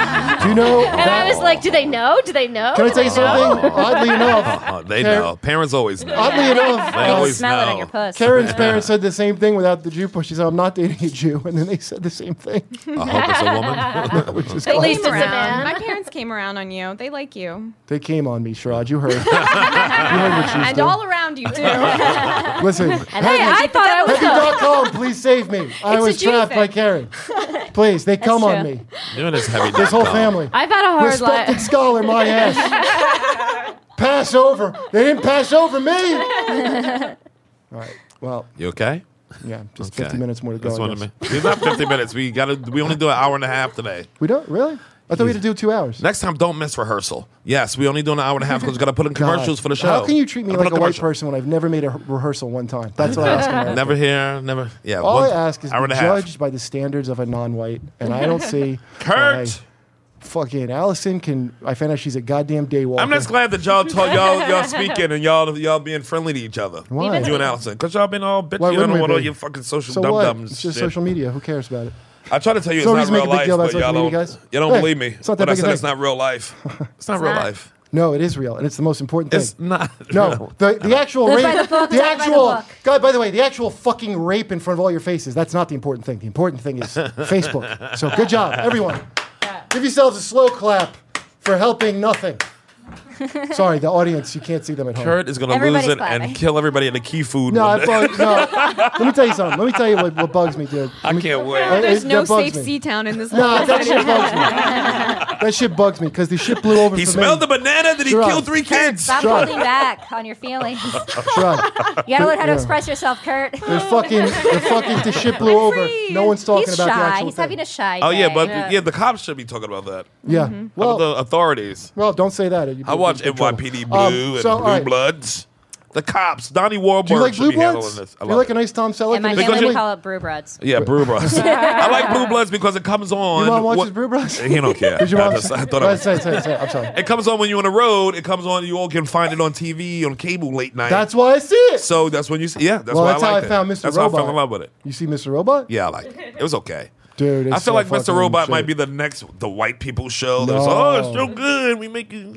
Do you know? And I was like, do they know? Do they know? Can I tell you Do they know? something? Oddly enough, They know. Parents always know. Oddly enough, They always Smell it know. on your puss. Karen's parents said the same thing without the Jew push. She said, "I'm not dating a Jew," and then they said the same thing. I hope it's a woman. Which is They classic. came around. My parents came around on you. They like you. They came on me, Sharad. You heard. You heard what she was And doing. all around you, too. Listen, I thought I was Heavy.com, please save me. I was Jew trapped by thing. Karen. Please, they come on true. me. You and this heavy. This whole family. I've had a hard Respected life. scholar, my ass. Pass over. They didn't pass over me. All right. Well, You okay? yeah, just Okay. 50 minutes more to go. That's I what I guess. mean. It's not 50 minutes. We only do an hour and a half today. We don't really. I thought we had to do 2 hours. Next time, don't miss rehearsal. Yes, we only do an hour and a half because we got to put in God. commercials for the show. How can you treat me Gotta like put a white commercial. person when I've never made a rehearsal one time? That's what I ask. America. Never here, never. Yeah. All one I ask is hour to and be a half. judged by the standards of a non-white, and I don't see. Kurt. why fucking Allison can. I found out she's a goddamn daywalker. I'm just glad that y'all speaking and y'all being friendly to each other. Why? You and Allison, because y'all been all bitchy. Why You don't wouldn't know we what all be? your fucking social So dum what? dums. It's just social media. Who cares about it? I try to tell you it's So not reason to real make a big life, deal about but social y'all media, don't. guys. You don't Hey, believe me. it's not that But I big a said thing. it's not real life. It's not real not. life. No, it is real, and it's the most important thing. It's not. No, real. the actual Live rape, by the book, the die by the actual book. God. By the way, the actual fucking rape in front of all your faces. That's not the important thing. The important thing is Facebook. So good job, everyone. Give yourselves a slow clap for helping nothing. Sorry, the audience. You can't see them at home. Kurt is going to lose Everybody's it clapping. and kill everybody in the key food. No, one day. Let me tell you something. Let me tell you what bugs me, dude. I can't wait. There's That no bugs safe me. sea town in this No, whole that shit bugs me. That shit bugs me because the shit blew over He for smelled me. the banana. Did he Sure. kill 3 kids? Stop Sure. holding back on your feelings. You Sure. gotta learn how to Yeah. express yourself, Kurt. The fucking shit blew over. No one's talking He's about the shy. actual He's thing. having a shy Oh yeah, day. but yeah, the cops should be talking about that. Yeah. How Well, about the authorities? well, don't say that. You I watch get in trouble. NYPD Blue and so, all Blue right. Bloods. The cops. Donnie Wahlberg Do you like should Blue be handling Bloods? this. I Do you love like it. a nice Tom Selleck? And my and his family family? call it Brew Broads. Yeah, Brew Bros. I like Blue Bloods because it comes on. Your mom watches what- Brew Bros? He don't care. Did your mom I thought it was- say. I'm sorry. It comes on when you're on the road. It comes on. You all can find it on TV, on cable late night. That's why I see it. So that's when you see. Yeah, that's Well, why that's I how liked I found it. Mr. That's how I Robot. fell in love with it. You see Mr. Robot? Yeah, I liked it. It was okay. Dude, it's I feel so like Mr. fucking Robot shit. might be the white people show. That's No. it's so good. We make it.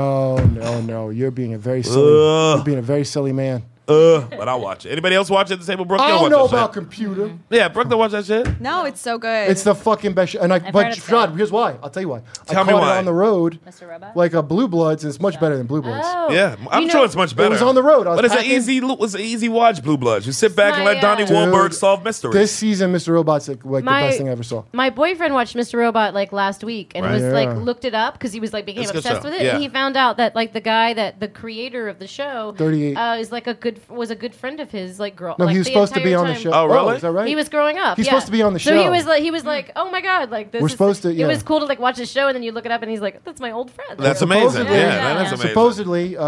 No. You're being a very silly. You're being a very silly man. But I'll watch it. Anybody else watch it at the table? Brooke, you I don't watch know that about shit. computer. Yeah, Brooke don't watch that shit. No, it's so good. It's the fucking best shit. And heard but it's Shad, good. here's why. I'll tell you why. Tell I me caught why. it on the road, Mr. Robot? like a Blue Bloods, and it's much better than Blue Bloods. Oh. Yeah, I'm You sure know- it's much better. was on the road. I was but it's packing. an easy watch. Blue Bloods. You sit back and My, let Donnie Dude, Wahlberg solve mysteries. This season, Mr. Robot's like the My- best thing I ever saw. My boyfriend watched Mr. Robot like last week and Right. was like Yeah. looked it up because he was like became It's a good obsessed show. with it, Yeah. and he found out that like the guy that the creator of the show 38. is like a good friend of his like girl. No, like, he was the supposed to be entire on the time. show. Oh, really? Is that right? He was growing up. He's yeah. supposed to be on the So he show. was like, oh my god, like this. We're is, supposed to- yeah. It was cool to like watch the show, and then you look it up, and he's like, that's my old friend. That's Like, amazing. Supposedly- Yeah, that is amazing. Supposedly,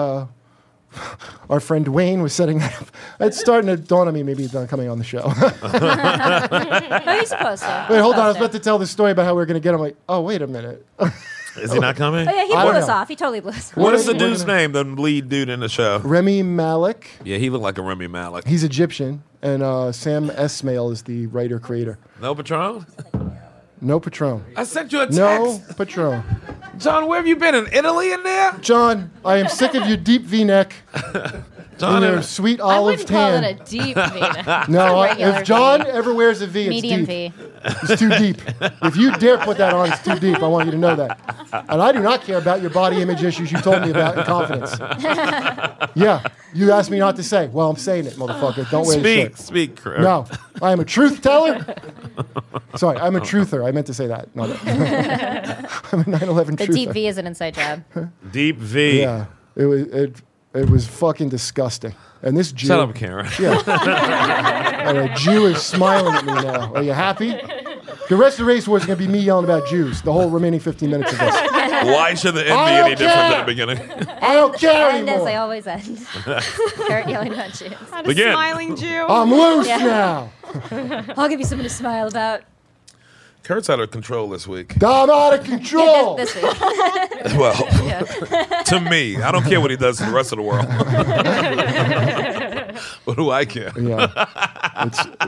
our friend Wayne was setting that up. It's starting to dawn on me. Maybe he's not coming on the show. No, he's supposed to. Wait, hold on. I was about to tell the story about how we are going to get him. Like, oh, wait a minute. Is he not coming? Oh, yeah, he I blew don't us know. off. He totally blew us off. What is the We're dude's gonna- name? The lead dude in the show. Remy Malik. Yeah, he looked like a Remy Malik. He's Egyptian, and Sam Esmail is the writer creator. No Patron? No Patron. I sent you a text. No Patron. John, where have you been? In Italy in there? John, I am sick of your deep V-neck John, and your sweet I olive wouldn't call tan. it a deep V. No, Regular if John V. ever wears a V, it's Medium deep. V. It's too deep. If you dare put that on, it's too deep. I want you to know that. And I do not care about your body image issues you told me about in confidence. Yeah, you asked me not to say. Well, I'm saying it, motherfucker. Don't wear the shirt. Speak. Kurt. No, I am a truth teller. Sorry, I'm a truther. I meant to say that. Not I'm a 9/11 The truther. deep V is an inside job. Deep V. Yeah, it was fucking disgusting. And this Jew. Shut up, Karen. Yeah. And a Jew is smiling at me now. Are you happy? The rest of the race war is going to be me yelling about Jews the whole remaining 15 minutes of this. Why should the end be I any don't different care. than the beginning? I don't care And as they anymore. always end. Kurt yelling about Jews. Not a Again. smiling Jew. I'm loose Yeah. now. I'll give you something to smile about. Kurt's out of control this week. I'm out of control. This week. Well, Yeah. to me, I don't care what he does to the rest of the world. What do I care? Yeah,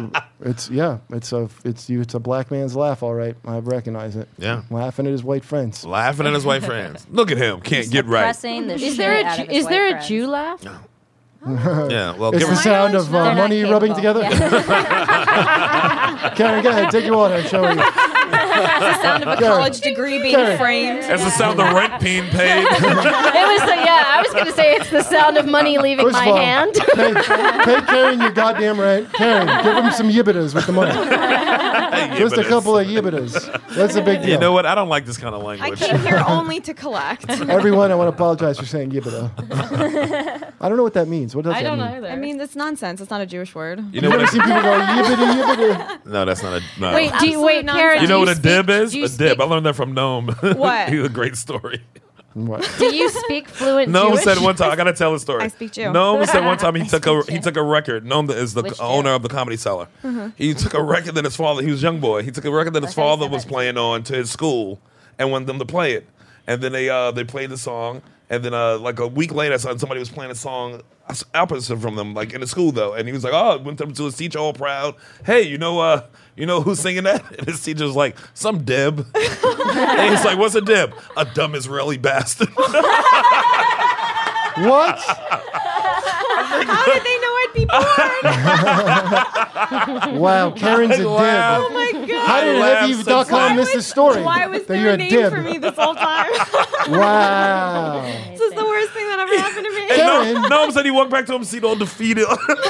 it's a black man's laugh, all right. I recognize it. Yeah, laughing at his white friends. Laughing at his white friends. Look at him, can't get right. Is there a Jew laugh? No. Yeah, well, it's the sound of money rubbing together. Karen, go ahead, take your water and show me. It's the sound of a college degree being framed. That's the sound of rent being paid. I was going to say it's the sound of money leaving First my of all, hand. Pay Karen your goddamn rent. Karen, give him some yibbitas with the money. Just a couple of yibbitas. That's a big deal. You know what? I don't like this kind of I language. came here only to collect. Everyone, I want to apologize for saying yibbita. I don't know what that means. What does that mean? Either. I mean, that's nonsense. It's not a Jewish word. You know what? I've seen people go yibbity yibbita. No, that's not a. No. Wait, Karen? You know what a dib is? A dib. I learned that from Noam. What? He's a great story. What? Do you speak fluent Noam Jewish? said one time. I gotta tell a story. I speak Jew. Noam said one time he took a record. Noam is the Which owner Jew? of the Comedy Cellar. Mm-hmm. He took a record that his father. He was a young boy. He took a record that his father was playing on to his school and wanted them to play it. And then they played the song. And then like a week later, somebody was playing a song opposite from them, like in the school though. And he was like, "Oh," went up to his teacher all proud. "Hey, you know who's singing that?" And his teacher was like, "Some dib." And he's like, "What's a dib?" "A dumb Israeli bastard." What? How did they know I'd be born? Wow, Karen's a dib. Oh my god! How did HeavyEve.com miss this story? Why was that there you're a a name dib? for me this whole time? Wow. This is the worst thing that ever happened to me. And Noam said he walked back to him, seat all defeated.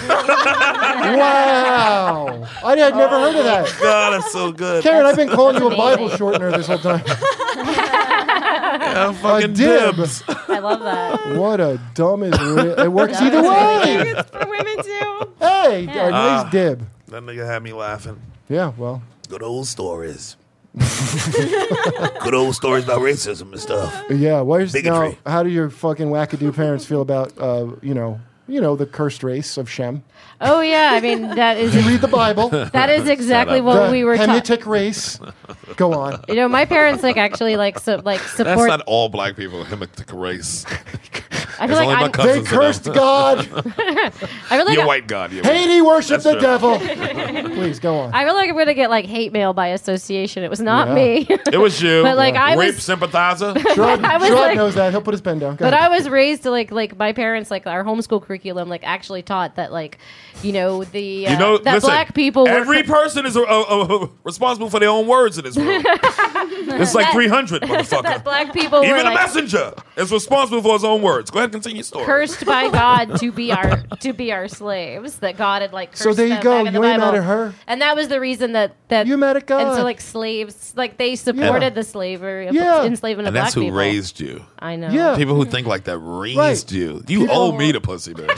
Wow. I had never heard of that. God, that's so good. Karen, I've been calling you a Bible shortener this whole time. Yeah, fucking dibs. I love that. What a dumb Israeli. It works either way. It's for women too. Hey, a nice dib. That nigga had me laughing. Yeah, well. Good old stories. Good old stories about racism and stuff. Yeah, Bigotry. now, how do your fucking wackadoo parents feel about, the cursed race of Shem? Oh yeah, I mean that is. Did you read the Bible? That is exactly what we were talking. Hamitic race. Go on. You know, my parents actually support. That's not all black people. Hamitic race. I feel like they cursed God. I feel like You're white God. Haiti worship the true. devil. Please go on. I feel like I'm gonna get hate mail by association. It was not me. It was you. But I rape was sympathizer. Sherrod knows that. He'll put his pen down. Go But ahead. I was raised to like my parents our homeschool curriculum actually taught that that listen, black people every person is responsible for their own words in this room. It's like 300, motherfucker. that black people Even were a messenger is responsible for his own words. Go ahead and continue your story. cursed by God to be our slaves. That God had cursed So there you them go. back in the You ain't Bible. mad at her. And that was the reason that You mad at God. And so slaves they supported the slavery of Yeah. enslavement of And that's black who people. raised you. I know. Yeah. People who think like that raised Right. you. You People- owe me the pussy, bitch.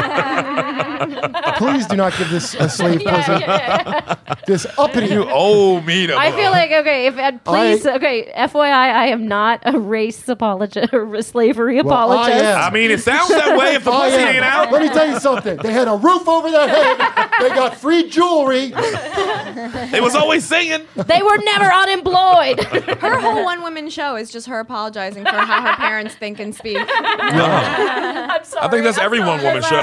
Please do not give this a slave pussy. This uppity. You owe me the I feel like FYI, I am not a race apologist or a slavery Well, I apologist. am. I mean, it sounds that way if the I pussy am. ain't out. Let me tell you something. They had a roof over their head. They got free jewelry. It was always singing. They were never unemployed. Her whole one-woman show is just her apologizing for how her parents think and speak. I'm sorry. I think that's every one-woman show.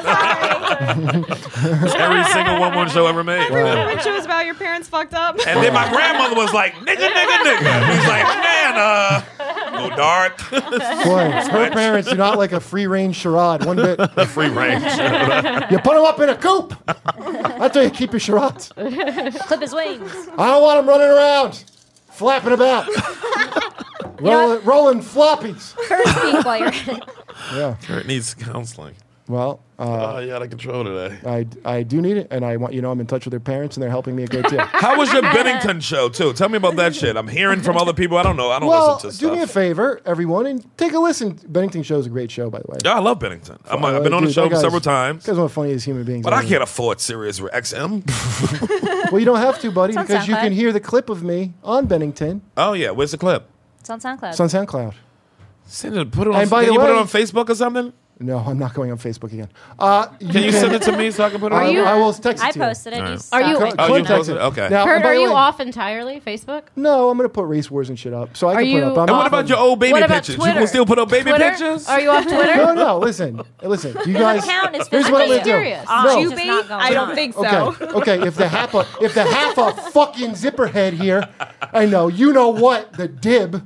It's every single one-woman show ever made. Every one-woman show is about your parents fucked up. And then my grandmother was like, nigga. He's like, man, no dart. Boy, her parents do not like a free-range charade one bit. Free range. You put them up in a coop. That's how you keep your charades. Clip his wings. I don't want them running around, flapping about, rolling floppies. First speak while you're in it. Yeah. Kurt needs counseling. Well, You out of control today. I do need it, and I'm in touch with their parents, and they're helping me a great deal. How was your Bennington show, too? Tell me about that shit. I'm hearing from other people. I don't know. I don't listen to do me a stuff. favor, everyone, and take a listen. Bennington Show is a great show, by the way. Yeah, I love Bennington. I've been on the show several times. You guys are one of the funniest human beings. But I ever. can't afford Sirius XM. Well, you don't have to, buddy, It's on because you SoundCloud. can hear the clip of me on Bennington. Oh, yeah. Where's the clip? It's on SoundCloud. It's on SoundCloud. Put it on, And by can the you put it way- on Facebook or something? No, I'm not going on Facebook again. Can you send it to me so I can put it I on? will text it I to you. posted it. All You right. stopped. Are you- Oh, you Text posted it. it? Okay. Now, Kurt, and by are the you way- off entirely? Facebook? No, I'm going to put race wars and shit up. So I Are can you- put up. I'm And not what about putting- your old baby What about pictures? You Twitter? can still put up baby Twitter? pictures? Are you off Twitter? No, listen. You guys. Account is Here's what I'm physically going to do. serious. No. It's just not going I don't on. think so. Okay. If the half a fucking zipperhead here, I know you know what the dib.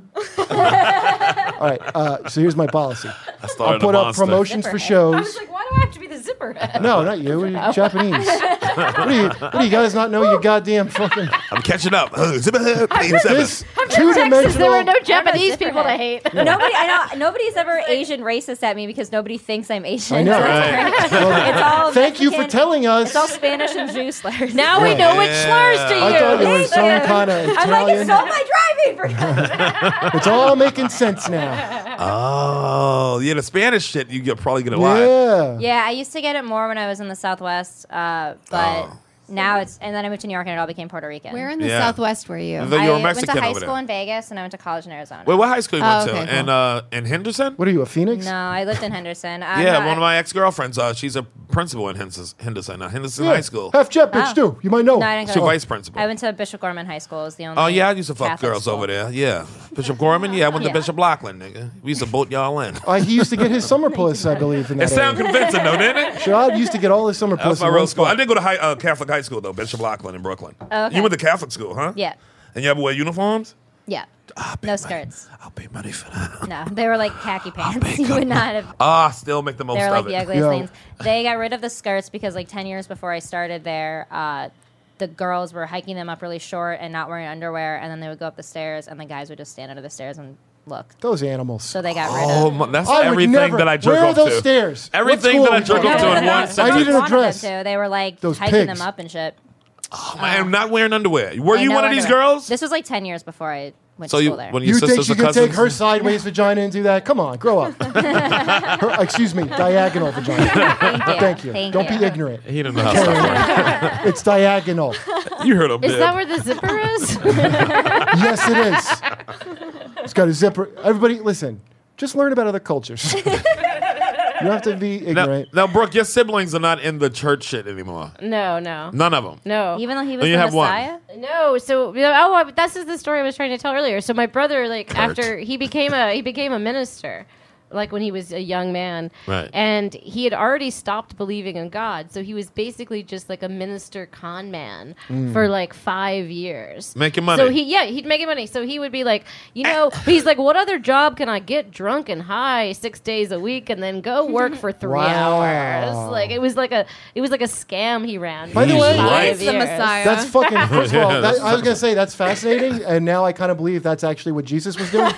All right. So here's my policy. started I'll put a up monster. promotions for I shows. was like, why do I have to be the zipper head? No, not you. You're Japanese. What do you guys not know? You goddamn fucking. I'm catching up. This Texas, two-dimensional. there were no I'm a Japanese zipper people to head. hate. I know nobody's ever Asian racist at me because nobody thinks I'm Asian. I know. So it's Right. great. Well, It's all thank you for Mexican. telling us. It's all Spanish and Jew slurs. Now we know which slurs to use. I thought you were some kind of I'm like, Italian. it's all my driving for It's all making sense now. Oh, yeah, the Spanish shit, you're probably going to lie. Yeah. Yeah, I used to get it more when I was in the Southwest, but now it's. And then I moved to New York and it all became Puerto Rican. Where in the Yeah. Southwest were you? The- you were I Mexican went to high over school there. in Vegas and I went to college in Arizona. Wait, what high school you went Oh, okay, to? cool. In Henderson? What are you, a Phoenix? No, I lived in Henderson. Yeah, one of my ex-girlfriends, she's a principal in Henderson High School. Half jet bitch Oh. too. You might know. No, I didn't go She's to- vice principal. I went to Bishop Gorman High School. It was the only. Oh, yeah, I used to fuck Catholic girls school. over there. Yeah. Bishop Gorman? Yeah, I went to Yeah. Bishop Lachlan, nigga. We used to boat y'all in. He used to get his summer puss, I believe, in It that sounds area. convincing, though, didn't it? Shad used to get all his summer That was puss my in real one school. I spot. did go to Catholic high school, though, Bishop Lachlan in Brooklyn. Oh, okay. You went to Catholic school, huh? Yeah. And you ever wear uniforms? Yeah. No skirts. I'll pay money for that. No, they were like khaki pants. You would not have. Still make the most They were like of the it. ugliest Yeah. things. They got rid of the skirts because like 10 years before I started there, the girls were hiking them up really short and not wearing underwear, and then they would go up the stairs, and the guys would just stand under the stairs and look. Those animals. So they got rid Oh, of. that's I would everything never- that I jerk where are off those to. stairs? Everything What that I school jerk are we off to talking in about? one I sentence. need an Wanted them address. to. They were like Those hiking pigs. them up and shit. Oh, man, I'm not wearing underwear. Were you No one of these underwear. girls? This was like 10 years before I went So to you, school there. when your You think sisters she or could cousins? take her sideways vagina and do that? Come on, grow up. Excuse me, diagonal vagina. Thank you. Thank Don't you. be ignorant. He didn't know how stuff worked. It's diagonal. You heard him, Is Dib. that where the zipper is? Yes, it is. It's got a zipper. Everybody, listen. Just learn about other cultures. You don't have to be ignorant. Now, Brooke, your siblings are not in the church shit anymore. No. None of them. No. Even though he was Oh, you the have one. Messiah? No, so that's just the story I was trying to tell earlier. So my brother, like after he became a minister, like when he was a young man, Right. and he had already stopped believing in God. So he was basically just like a minister con man for like 5 years, Making money. So he'd make money. So he would be like, he's like, what other job can I get drunk and high 6 days a week and then go work for 3 Wow. hours? Like it was like a scam he ran. By the for way, 5 He's the years. Messiah. That's fucking. First of all, Yeah, that's I was gonna say that's fascinating, and now I kind of believe that's actually what Jesus was doing.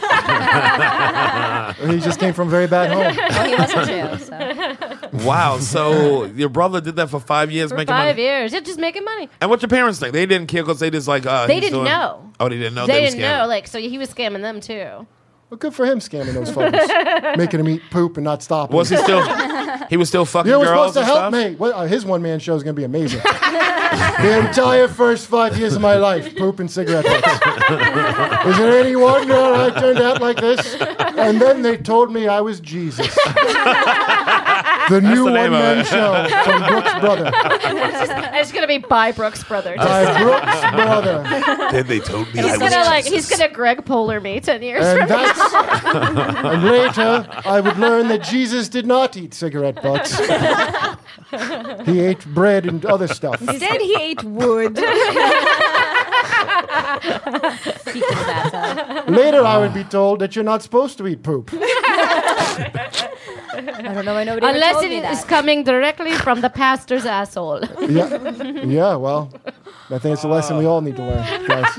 He just came from a very bad home. Well, he wasn't Jew, so. Wow. So your brother did that for 5 years, For making 5 money. years, yeah, just making money. And what your parents think? They didn't care because they just like. They he's didn't doing- know. Oh, they didn't know. They were didn't scamming. know, like, so he was scamming them too. Well, good for him scamming those fuckers, making him eat poop and not stopping. Was he still? He was still fucking You were girls supposed to and help stuff? me. Well, his one-man show is going to be amazing. The entire first 5 years of my life, poop and cigarette butts. Is it any wonder I turned out like this? And then they told me I was Jesus. The new the name of one-man it. show from Brooks Brother. It's gonna be by Brooks Brother. By Brooks Brother. Then they told me I He's was gonna Jesus. he's gonna Greg Polar me 10 years And from that's and later I would learn that Jesus did not eat cigarette butts. He ate bread and other stuff. Instead, he ate wood. Speaking of that, Later I would be told that you're not supposed to eat poop. I don't know why nobody ever Unless told it me is that. coming directly from the pastor's asshole. Yeah, well, I think it's a lesson we all need to learn, guys.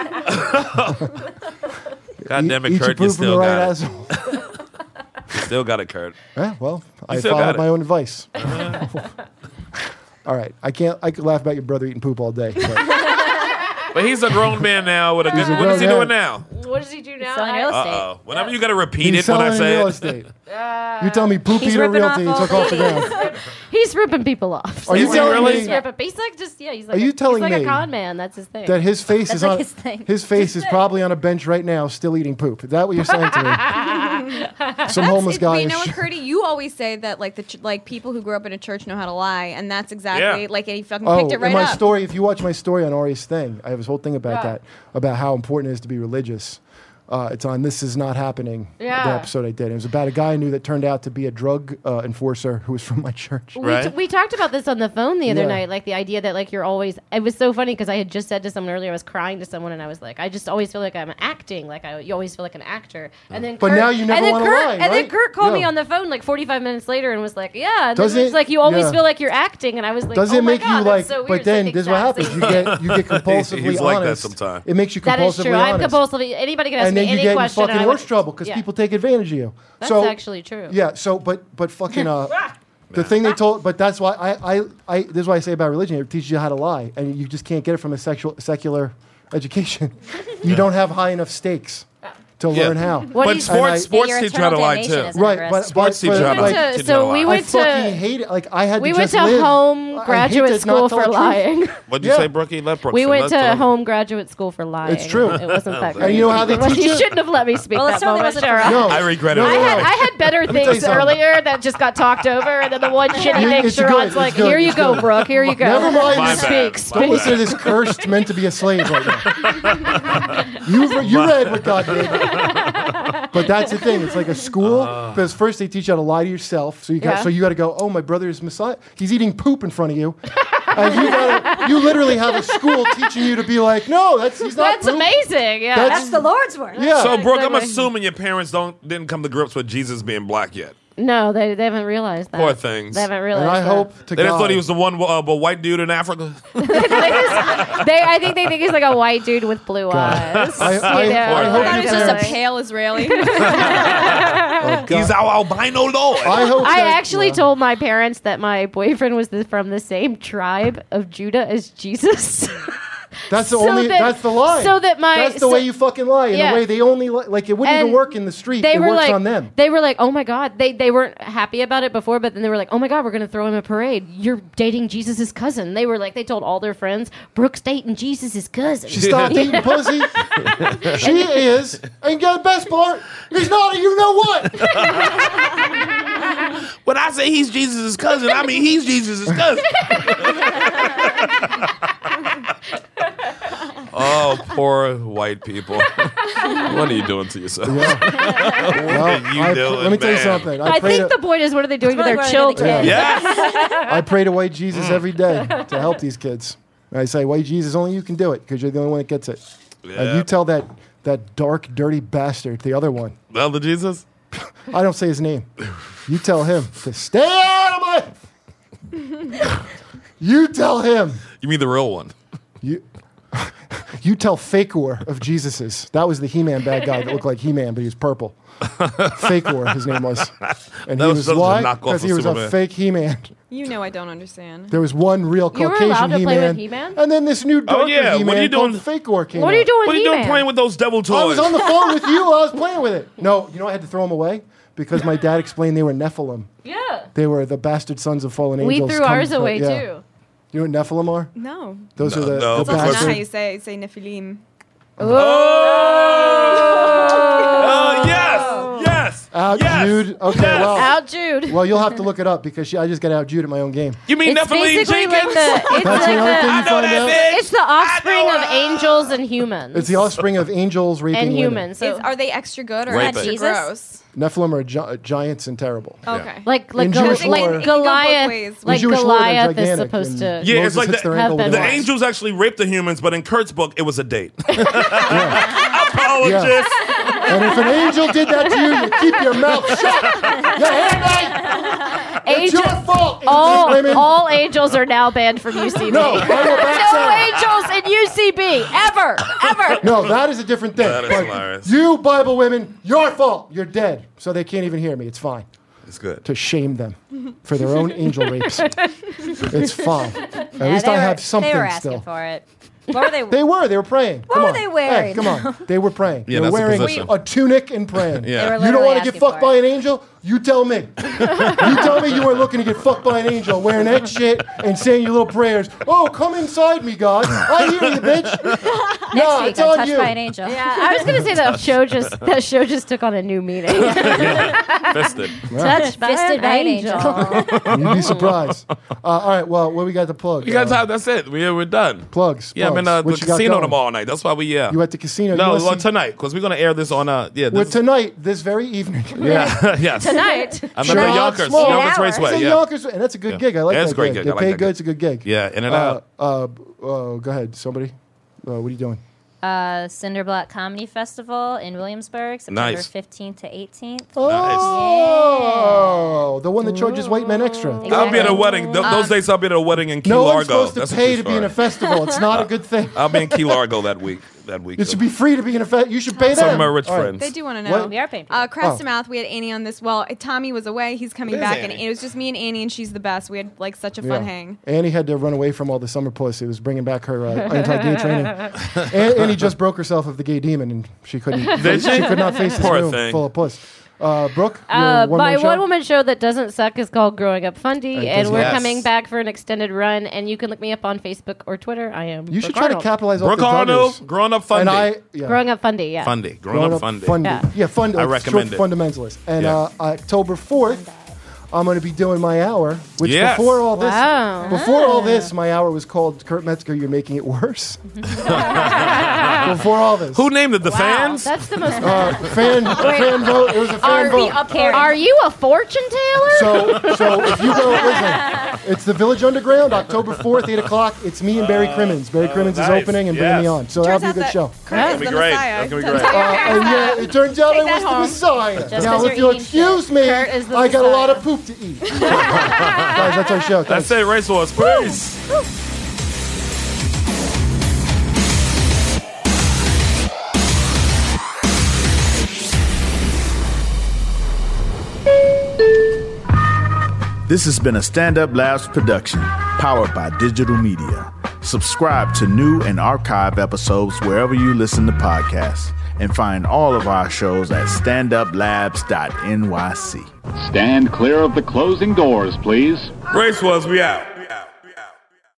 God damn it, Eat your Kurt, you poop from the still right got it. asshole. You still got it, Kurt. Yeah, well, I still got followed it. my own advice. All right, I could laugh about your brother eating poop all day. But But he's a grown man now with a good. a What is he grown doing man. now? What does he do now? Selling real estate. Uh-oh. Whenever you got to repeat he's it when I selling say real it. estate. You tell me poop He's eater ripping realty off took all off the the- ground. He's ripping people off. Are you Is he telling really? me He's like just he's like Are you telling he's like me a con man. That's his thing. that his face That's is like on his thing. his face is probably on a bench right now, still eating poop? Is that what you're saying to me? Some homeless guy. But you is know what, sh- Curdy? You you always say that like like people who grew up in a church know how to lie, and that's exactly Yeah. like and he fucking Oh, picked it right in my up. story, if you watch my story on Ari's thing, I have this whole thing about that, about how important it is to be religious. It's on This Is Not Happening, the episode I did. It was about a guy I knew that turned out to be a drug enforcer who was from my church. We talked about this on the phone the other Yeah. night, like the idea that like you're always. It was so funny because I had just said to someone earlier, I was crying to someone, and I was like, I just always feel like I'm acting, like you always feel like an actor. And then, But Kurt, now you never and then wanna Kurt, lie, and then right? Kurt called me Yeah. on the phone like 45 minutes later and was like, yeah. And Does then it was it- like you always yeah. feel like you're acting, and I was like, Does oh it my make God, you that's like? so weird. But It's like then the this is what exact happens. same- You get compulsively He's honest. like that sometimes. It makes you compulsively That is true. I'm honest. compulsively. Anybody can ask And me then you any get in question. fucking and I worse would- trouble because yeah. people take advantage of you. That's so, actually true. Yeah. So, but fucking the thing they told. But that's why I this is why I say about religion. It teaches you how to lie, and you just can't get it from a secular education. You don't have high enough stakes to learn how. But sports teach you how to lie too. Right, but sports teach you how to lie. So we went to. I fucking hate it. Like I had. We to went just to live. home I hate graduate to school not tell for the truth. lying. What'd you say, Brookie? Let Brooke We say. went Let's to tell him. home graduate school for lying. It's true. It wasn't that great. And you know how they teach You you? shouldn't have let me speak Well, it that certainly moment, wasn't Shara. No. I regret it. No, no, no. I had better me tell you things something. earlier that just got talked over, and then the one shitty You- thing, it's good, Sharon's it's like, good, "Here you it's go, good. Brooke. Here you go." Never mind. My this- bad. Don't listen to this cursed meant to be a slave right now. You read what God did. But that's the thing. It's like a school because first they teach you how to lie to yourself. So you got to go. Oh, my brother is Messiah. He's eating poop in front of you. And you literally have a school teaching you to be like, no, he's not. That's poop. amazing. Yeah, That's the Lord's work. Yeah. So, Brooke, I'm Exactly. assuming your parents didn't come to grips with Jesus being black yet. no, they haven't realized that. Poor things. They haven't realized. And I that. hope to They just God. thought he was the one white dude in Africa. I think they think he's like a white dude with blue eyes. I You know? hope I thought he was just a parents- pale Israeli. Oh, God. He's our albino lord. I hope. I that- actually told my parents that my boyfriend was from the same tribe of Judah as Jesus. That's the so only. that- That's the lie. so that my- That's the so- way you fucking lie. In Yeah. the way they only like it wouldn't even And work in the street. They It were works like, on them. They were like, oh my God. They weren't happy about it before, but then they were like, oh my God, we're going to throw him a parade. You're dating Jesus' cousin. They were like, they told all their friends, Brooke's dating Jesus' cousin. She stopped eating pussy. She is. And get the best part, he's not a you know what. When I say he's Jesus' cousin, I mean he's Jesus' cousin. Oh, poor white people. What are you doing to yourself? Well, you doing, let me tell you man? something. I pray think to, the point is, what are they doing to That's their really children? what Yes. I pray to white Jesus every day to help these kids. And I say, white Jesus, only you can do it because you're the only one that gets it. And Yeah. you tell that dark, dirty bastard, the other one. The other Jesus? I don't say his name. You tell him to stay out of my. You tell him. You mean the real one? You tell Fakor of Jesus's. That was the He-Man bad guy that looked like He-Man, but he was purple. Fakor, his name was. And That he was was such a why? knockoff Because he of was a Superman. fake He-Man. You know I don't understand. There was one real You were Caucasian allowed to play He-Man. with He-Man? And then this new darker yeah. What He-Man are you called doing? Fakor came What are you out. doing What with are you doing He-Man? playing with those devil toys? I was on the phone with you. I was playing with it. No, you know I had to throw them away? Because my dad explained they were Nephilim. Yeah. They were the bastard sons of fallen We angels. threw come ours from- away, yeah. too. You know what Nephilim are? No. Those No, are the, no, the That's also not how bastard. you say it. Say Nephilim. Oh, yes. Yes. Out yes. Jude. Okay, Yes. well. Out Jude. Well, you'll have to look it up because I just got out Jude at my own game. You mean It's Nephilim basically Jenkins? like the. It's That's like the other thing the. you I know find that out. bitch. It's the offspring I know of her. angels and humans. It's the offspring of angels raping and women. humans. So Are they extra good or Rape extra it. gross? Nephilim are giants and terrible. Okay. like In Jewish Like, lore- it can go both Goliath. ways. Like In Jewish lore, they're Goliath is gigantic, supposed and to. Yeah, it's Moses like hits the- their ankle have with The an been axe. angels actually raped the humans, but in Kurt's book, it was a date. Yeah. Apologist. And if an angel did that to you, you keep your mouth shut. You hear me? It's Angel- your fault. innocent women. all angels are now banned from UCB. No, I will back No that. angels in UCB ever. No, that is a different thing. That is But hilarious. you Bible women, your fault. You're dead. So they can't even hear me. It's fine. It's good. To shame them for their own angel rapes. It's fine. At Yeah, least they I were- have something They were asking still. for it. What were they? They were praying. What Come were on. they wearing? Hey, come on. They were praying. Yeah, they were that's the wearing position. a tunic and praying. Yeah. They were You don't literally want to get asking fucked for by it. an angel? You tell me. You tell me you weren't looking to get fucked by an angel, wearing that shit and saying your little prayers. Oh, come inside me, God. I hear you, bitch. Next week, it's I'm on touched you. by an angel. Yeah, I was gonna say that show just took on a new meaning. Fisted. Touched by Fisted by an angel. You'd be surprised. All right, well, what we got to plug? You guys have, that's it. We're done. Plugs. Yeah, I'm in plugs. the What you got casino going? tomorrow night. That's why we, You at the casino? No, You wanna see- tonight, because we're going to air this on, Well, this, tonight, this very evening. yeah, yes. Tonight. I'm at the Yonkers Raceway. It's a Yeah. Yonkers, and that's a good gig. I like Yeah, that it's a great gig. gig. They I like pay that good. gig. It's a good gig. Yeah, in and out. Go ahead, somebody. What are you doing? Cinderblock Comedy Festival in Williamsburg, September Nice. 15th to 18th. Oh, the one that charges white men extra. I'll be at a wedding. Those days I'll be at a wedding in Key No Largo. one's supposed to That's a pay true to be in a story. festival. It's not a good thing. I'll be in Key Largo that week. It should be free to be in a festival. You should pay Some them. of my rich All right. friends. They do want to What? know. We are paying. Crest to Mouth, we had Annie on this. Well, Tommy was away. He's coming Where's back, Annie? and it was just me and Annie, and she's the best. We had like such a fun hang. Annie had to run away from all the summer puss. It was bringing back her anti-gay training. Annie just broke herself of the gay demon, and she couldn't. Did she? She could not face this Poor room thing. full of puss. Brooke, your My one-man show? one-woman show that doesn't suck is called Growing Up Fundy, It and does we're not. coming back for an extended run. And you can look me up on Facebook or Twitter. I am. You should Brooke try to Arnold. capitalize off Brooke the Arnold, Duggars. Growing Up And Fundy. Growing Up Fundy, yeah. Fundy. Growing Up Fundy. Yeah, Fundy. I like recommend short it. Fundamentalist. And Yeah. October 4th, I'm going to be doing my hour, which Yes. before all this, Wow. before all this, my hour was called Kurt Metzger, You're Making It Worse. Before all this. Who named it? The fans? That's the most. Fan vote. It was a fan vote. Are you a fortune teller? So if you go, listen, it's the Village Underground, October 4th, 8 o'clock. It's me and Barry Crimmins. Barry Crimmins is nice. opening and bringing me Yes. on. So that'll be a good show. That'll be great. That's going to be great. And yeah, it turns out I was the home. Messiah. Just Now, 'cause if you're you'll eating excuse shit. me, Kurt is the I got a lot Messiah. of poop to eat. Guys, that's our show. That's Thanks. it. Racehorse. Peace. This has been a Stand Up Labs production, powered by digital media. Subscribe to new and archive episodes wherever you listen to podcasts, and find all of our shows at standuplabs.nyc. Stand clear of the closing doors, please. Racehorse, we out.